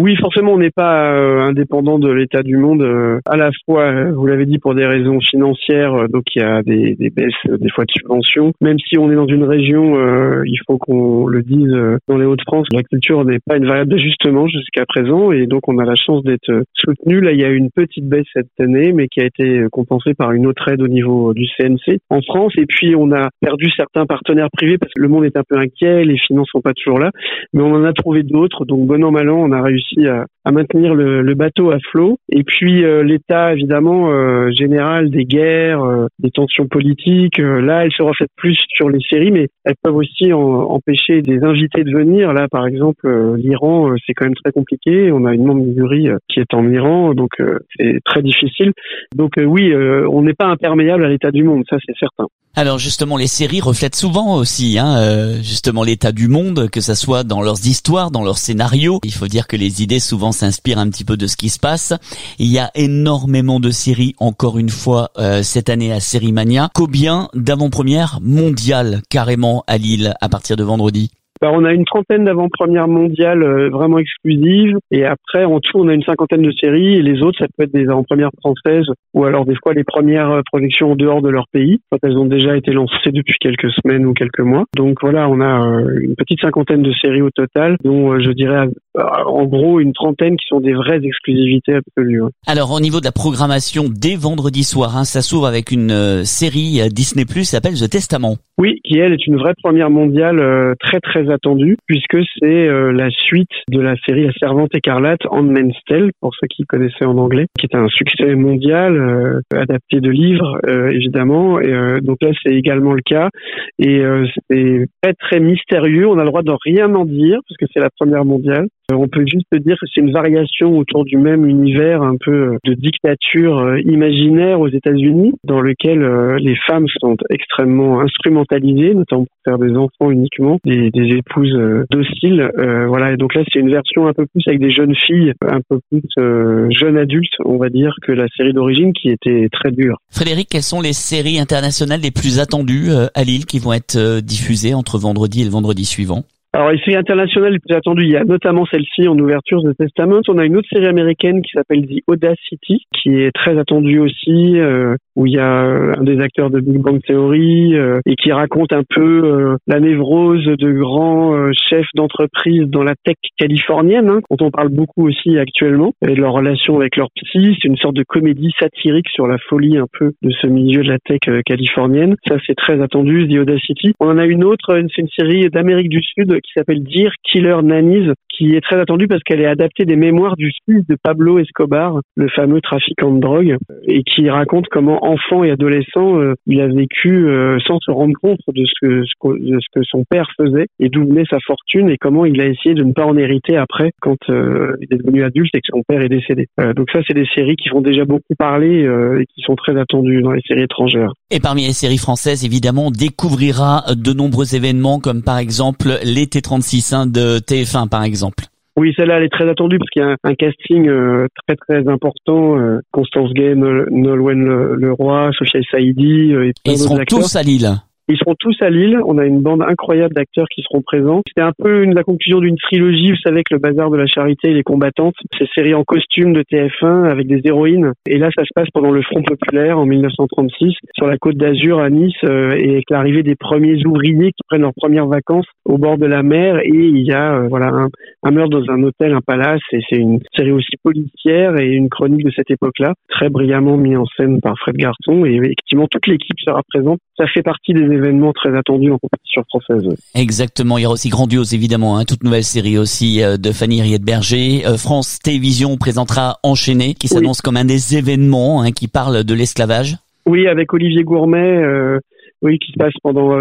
X: Oui, forcément, on n'est pas indépendant de l'état du monde. À la fois, vous l'avez dit, pour des raisons financières, donc il y a des baisses des fois de subventions. Même si on est dans une région, il faut qu'on le dise, dans les Hauts-de-France, la culture n'est pas une variable d'ajustement jusqu'à présent, et donc on a la chance d'être soutenu. Là, il y a eu une petite baisse cette année, mais qui a été compensée par une autre aide au niveau du CNC en France. Et puis, on a perdu certains partenaires privés parce que le monde est un peu inquiet, les finances sont pas toujours là, mais on en a trouvé d'autres. Donc, bon an, mal an, on a réussi à maintenir le bateau à flot. Et puis l'état évidemment général des guerres, des tensions politiques, là elles se reflètent plus sur les séries, mais elles peuvent aussi empêcher des invités de venir. Là par exemple l'Iran, c'est quand même très compliqué. On a une membre du jury qui est en Iran, donc c'est très difficile. Donc oui, on n'est pas imperméable à l'état du monde, ça c'est certain.
D: Alors justement, les séries reflètent souvent aussi justement l'état du monde, que ça soit dans leurs histoires, dans leurs scénarios. Il faut dire que les idées souvent s'inspirent un petit peu de ce qui se passe. Il y a énormément de séries, encore une fois, cette année à Sérimania. Combien d'avant-premières mondiales carrément à Lille à partir de vendredi?
X: On a une trentaine d'avant-premières mondiales vraiment exclusives, et après en tout on a une cinquantaine de séries, et les autres ça peut être des avant-premières françaises ou alors des fois les premières projections en dehors de leur pays quand elles ont déjà été lancées depuis quelques semaines ou quelques mois. Donc voilà, on a une petite cinquantaine de séries au total, dont je dirais en gros une trentaine qui sont des vraies exclusivités absolues.
D: Alors au niveau de la programmation, dès vendredi soir, ça s'ouvre avec une série Disney+, qui s'appelle The Testament.
X: Oui, qui elle est une vraie première mondiale très très attendue, puisque c'est la suite de la série La Servante écarlate, Handmaid's Tale, pour ceux qui connaissaient en anglais, qui est un succès mondial, adapté de livres évidemment, et donc là c'est également le cas, et c'est très très mystérieux, on a le droit de rien en dire, parce que c'est la première mondiale. On peut juste dire que c'est une variation autour du même univers un peu de dictature imaginaire aux États-Unis, dans lequel les femmes sont extrêmement instrumentalisées, notamment pour faire des enfants uniquement, des épouses dociles. Voilà, et donc là c'est une version un peu plus avec des jeunes filles, un peu plus jeunes adultes, on va dire, que la série d'origine qui était très dure.
D: Frédéric, quelles sont les séries internationales les plus attendues à Lille qui vont être diffusées entre vendredi et le vendredi suivant?
X: Alors, les séries internationales les plus attendues, il y a notamment celle-ci en ouverture, The Testament. On a une autre série américaine qui s'appelle The Audacity, qui est très attendue aussi, où il y a un des acteurs de Big Bang Theory, et qui raconte un peu la névrose de grands chefs d'entreprise dans la tech californienne, dont on parle beaucoup aussi actuellement, et de leur relation avec leur psy. C'est une sorte de comédie satirique sur la folie un peu de ce milieu de la tech californienne. Ça, c'est très attendu, The Audacity. On en a une autre, c'est une série d'Amérique du Sud qui s'appelle Dear Killer Nannies, qui est très attendue parce qu'elle est adaptée des mémoires du fils de Pablo Escobar, le fameux trafiquant de drogue, et qui raconte comment, enfant et adolescent, il a vécu sans se rendre compte de ce que son père faisait et d'où venait sa fortune, et comment il a essayé de ne pas en hériter après quand il est devenu adulte et que son père est décédé. Donc ça, c'est des séries qui font déjà beaucoup parler et qui sont très attendues dans les séries étrangères.
D: Et parmi les séries françaises, évidemment, on découvrira de nombreux événements comme par exemple l'été 36 de TF1 par exemple.
X: Oui, celle-là, elle est très attendue parce qu'il y a un casting très très important. Constance Gay, Nolwenn Leroy, Sophia Saïdi et plein d'autres acteurs.
D: Ils seront tous à Lille.
X: Ils seront tous à Lille. On a une bande incroyable d'acteurs qui seront présents. C'était un peu la conclusion d'une trilogie, vous savez, avec le Bazar de la Charité et les Combattantes. Ces séries en costume de TF1 avec des héroïnes. Et là, ça se passe pendant le Front populaire en 1936 sur la Côte d'Azur à Nice, et avec l'arrivée des premiers ouvriers qui prennent leurs premières vacances au bord de la mer. Et il y a un meurtre dans un hôtel, un palace. Et c'est une série aussi policière et une chronique de cette époque-là, très brillamment mise en scène par Fred Garçon. Et effectivement, toute l'équipe sera présente. Ça fait partie des événements très attendus en compétition française.
D: Exactement, il y aura aussi Grandiose évidemment, toute nouvelle série aussi de Fanny Henriette-Berger. France Télévisions présentera Enchaîné, qui s'annonce comme un des événements qui parle de l'esclavage.
X: Oui, avec Olivier Gourmet, qui se passe pendant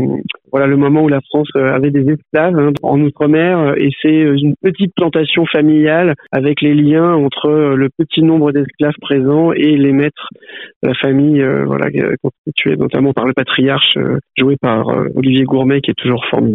X: le moment où la France avait des esclaves en Outre-mer, et c'est une petite plantation familiale avec les liens entre le petit nombre d'esclaves présents et les maîtres de la famille, constituée notamment par le patriarche joué par Olivier Gourmet, qui est toujours formidable.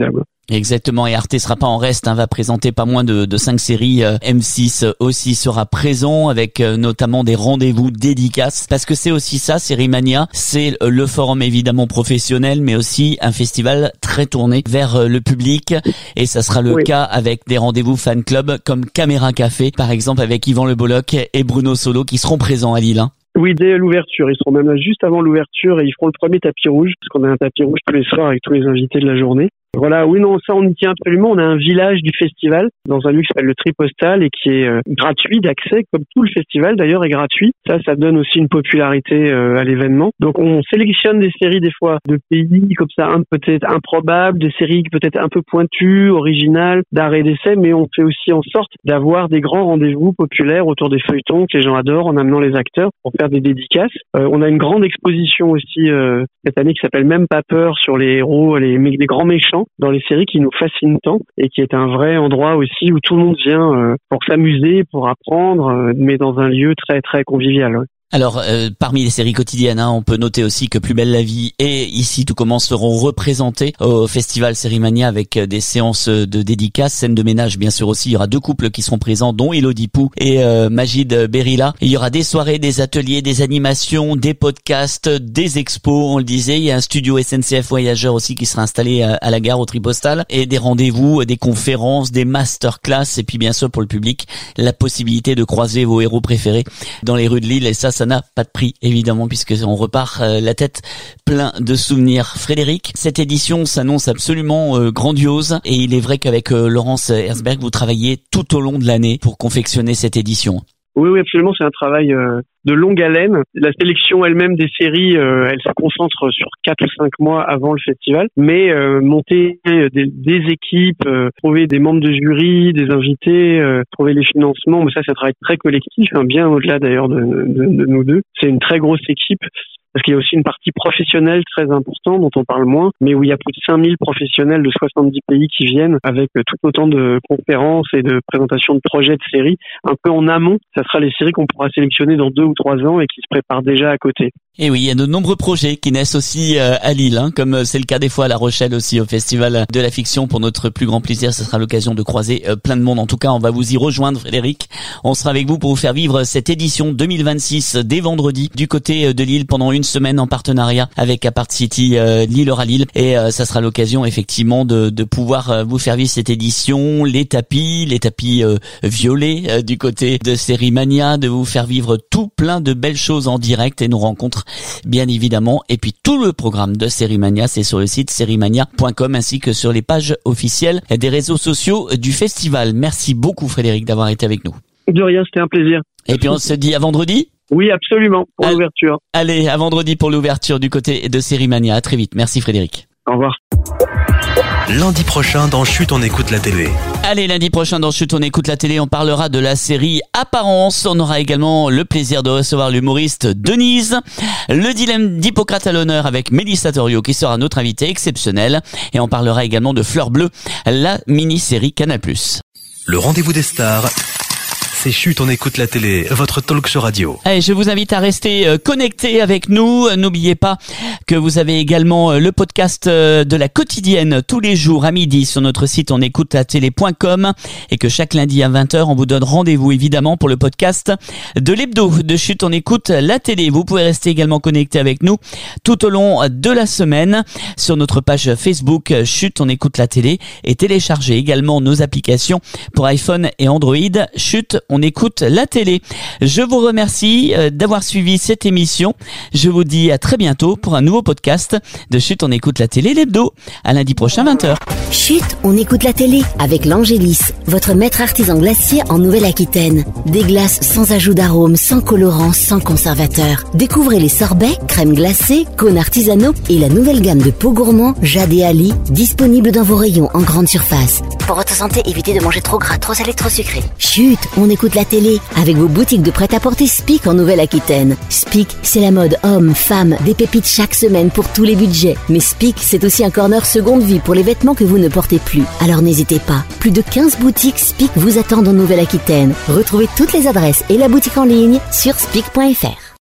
D: Exactement, et Arte sera pas en reste, va présenter pas moins de 5 séries. M6 aussi sera présent avec notamment des rendez-vous dédicaces, parce que c'est aussi ça, Série Mania, c'est le forum évidemment professionnel, mais aussi un festival très tourné vers le public, et ça sera le cas avec des rendez-vous fan club comme Caméra Café, par exemple avec Yvan Le Bolloc et Bruno Solo qui seront présents à Lille.
X: Oui, dès l'ouverture. Ils seront même là juste avant l'ouverture et ils feront le premier tapis rouge, parce qu'on a un tapis rouge tous les soirs avec tous les invités de la journée. Voilà, oui, non, ça on y tient absolument. On a un village du festival dans un lieu qui s'appelle le Tripostal et qui est gratuit d'accès, comme tout le festival d'ailleurs est gratuit. Ça donne aussi une popularité à l'événement. Donc on sélectionne des séries des fois de pays comme ça, peut-être improbables, des séries peut-être un peu pointues, originales, d'art et d'essai, mais on fait aussi en sorte d'avoir des grands rendez-vous populaires autour des feuilletons que les gens adorent, en amenant les acteurs pour faire des dédicaces. On a une grande exposition aussi cette année qui s'appelle Même pas peur, sur les héros, les grands méchants dans les séries qui nous fascinent tant et qui est un vrai endroit aussi où tout le monde vient pour s'amuser, pour apprendre, mais dans un lieu très très convivial. Ouais.
D: Alors, parmi les séries quotidiennes, on peut noter aussi que Plus belle la vie et Ici tout commence seront représentés au festival Série Mania avec des séances de dédicaces, scènes de ménage bien sûr aussi. Il y aura 2 couples qui seront présents, dont Elodie Pou et Majid Berila. Il y aura des soirées, des ateliers, des animations, des podcasts, des expos, on le disait. Il y a un studio SNCF Voyageurs aussi qui sera installé à la gare au Tripostal, et des rendez-vous, des conférences, des masterclass, et puis bien sûr pour le public, la possibilité de croiser vos héros préférés dans les rues de Lille, et ça n'a pas de prix évidemment, puisque on repart la tête plein de souvenirs. Frédéric, cette édition s'annonce absolument grandiose, et il est vrai qu'avec Laurence Herzberg vous travaillez tout au long de l'année pour confectionner cette édition.
X: Oui, absolument, c'est un travail de longue haleine. La sélection elle-même des séries, elle se concentre sur 4 ou 5 mois avant le festival, mais monter des équipes, trouver des membres de jury, des invités, trouver les financements, mais ça c'est un travail très collectif, bien au-delà d'ailleurs de nous deux. C'est une très grosse équipe. Parce qu'il y a aussi une partie professionnelle très importante dont on parle moins, mais où il y a plus de 5000 professionnels de 70 pays qui viennent avec tout autant de conférences et de présentations de projets de séries. Un peu en amont, ça sera les séries qu'on pourra sélectionner dans 2 ou 3 ans et qui se préparent déjà à côté.
D: Et oui, il y a de nombreux projets qui naissent aussi à Lille, comme c'est le cas des fois à La Rochelle aussi, au Festival de la Fiction. Pour notre plus grand plaisir, ce sera l'occasion de croiser plein de monde. En tout cas, on va vous y rejoindre, Frédéric. On sera avec vous pour vous faire vivre cette édition 2026 dès vendredi du côté de Lille pendant une semaine en partenariat avec Apart City Lille-Lille. Et ça sera l'occasion effectivement de pouvoir vous faire vivre cette édition, les tapis violets du côté de Série Mania, de vous faire vivre tout plein de belles choses en direct et nos rencontres bien évidemment. Et puis tout le programme de Série Mania, c'est sur le site seriemania.com ainsi que sur les pages officielles des réseaux sociaux du festival. Merci beaucoup Frédéric d'avoir été avec nous.
X: De rien, c'était un plaisir.
D: Et puis on se dit à vendredi.
X: Oui, absolument, pour l'ouverture.
D: Allez, à vendredi pour l'ouverture du côté de Série Mania. À très vite. Merci Frédéric.
X: Au revoir.
C: Lundi prochain dans Chut, on écoute la télé.
D: Allez, lundi prochain dans Chut, on écoute la télé, on parlera de la série Apparence. On aura également le plaisir de recevoir l'humoriste Denise. Le dilemme d'Hippocrate à l'honneur avec Mélissa Torio qui sera notre invitée exceptionnelle. Et on parlera également de Fleur Bleue, la mini-série Canal+.
C: Le rendez-vous des stars. C'est Chut, on écoute la télé, votre talk show radio.
D: Allez, je vous invite à rester connectés avec nous. N'oubliez pas que vous avez également le podcast de la quotidienne tous les jours à midi sur notre site onécoutelatélé.com et que chaque lundi à 20h, on vous donne rendez-vous évidemment pour le podcast de l'hebdo de Chut, on écoute la télé. Vous pouvez rester également connectés avec nous tout au long de la semaine sur notre page Facebook Chut, on écoute la télé et télécharger également nos applications pour iPhone et Android. Chut, on écoute la télé. Je vous remercie d'avoir suivi cette émission. Je vous dis à très bientôt pour un nouveau podcast de Chut, on écoute la télé, l'hebdo. À lundi prochain, 20h.
K: Chut, on écoute la télé avec l'Angélis, votre maître artisan glacier en Nouvelle-Aquitaine. Des glaces sans ajout d'arôme, sans colorant, sans conservateur. Découvrez les sorbets, crèmes glacées, cônes artisanaux et la nouvelle gamme de pots gourmands Jade et Ali, disponible dans vos rayons en grande surface.
Q: Pour votre santé, évitez de manger trop gras, trop salé, trop sucré.
K: Chut, on écoute la télé avec vos boutiques de prêt-à-porter Spic en Nouvelle-Aquitaine. Spic, c'est la mode homme, femme, des pépites chaque semaine pour tous les budgets. Mais Spic, c'est aussi un corner seconde vie pour les vêtements que vous ne portez plus. Alors n'hésitez pas. Plus de 15 boutiques Spic vous attendent en Nouvelle-Aquitaine. Retrouvez toutes les adresses et la boutique en ligne sur spic.fr.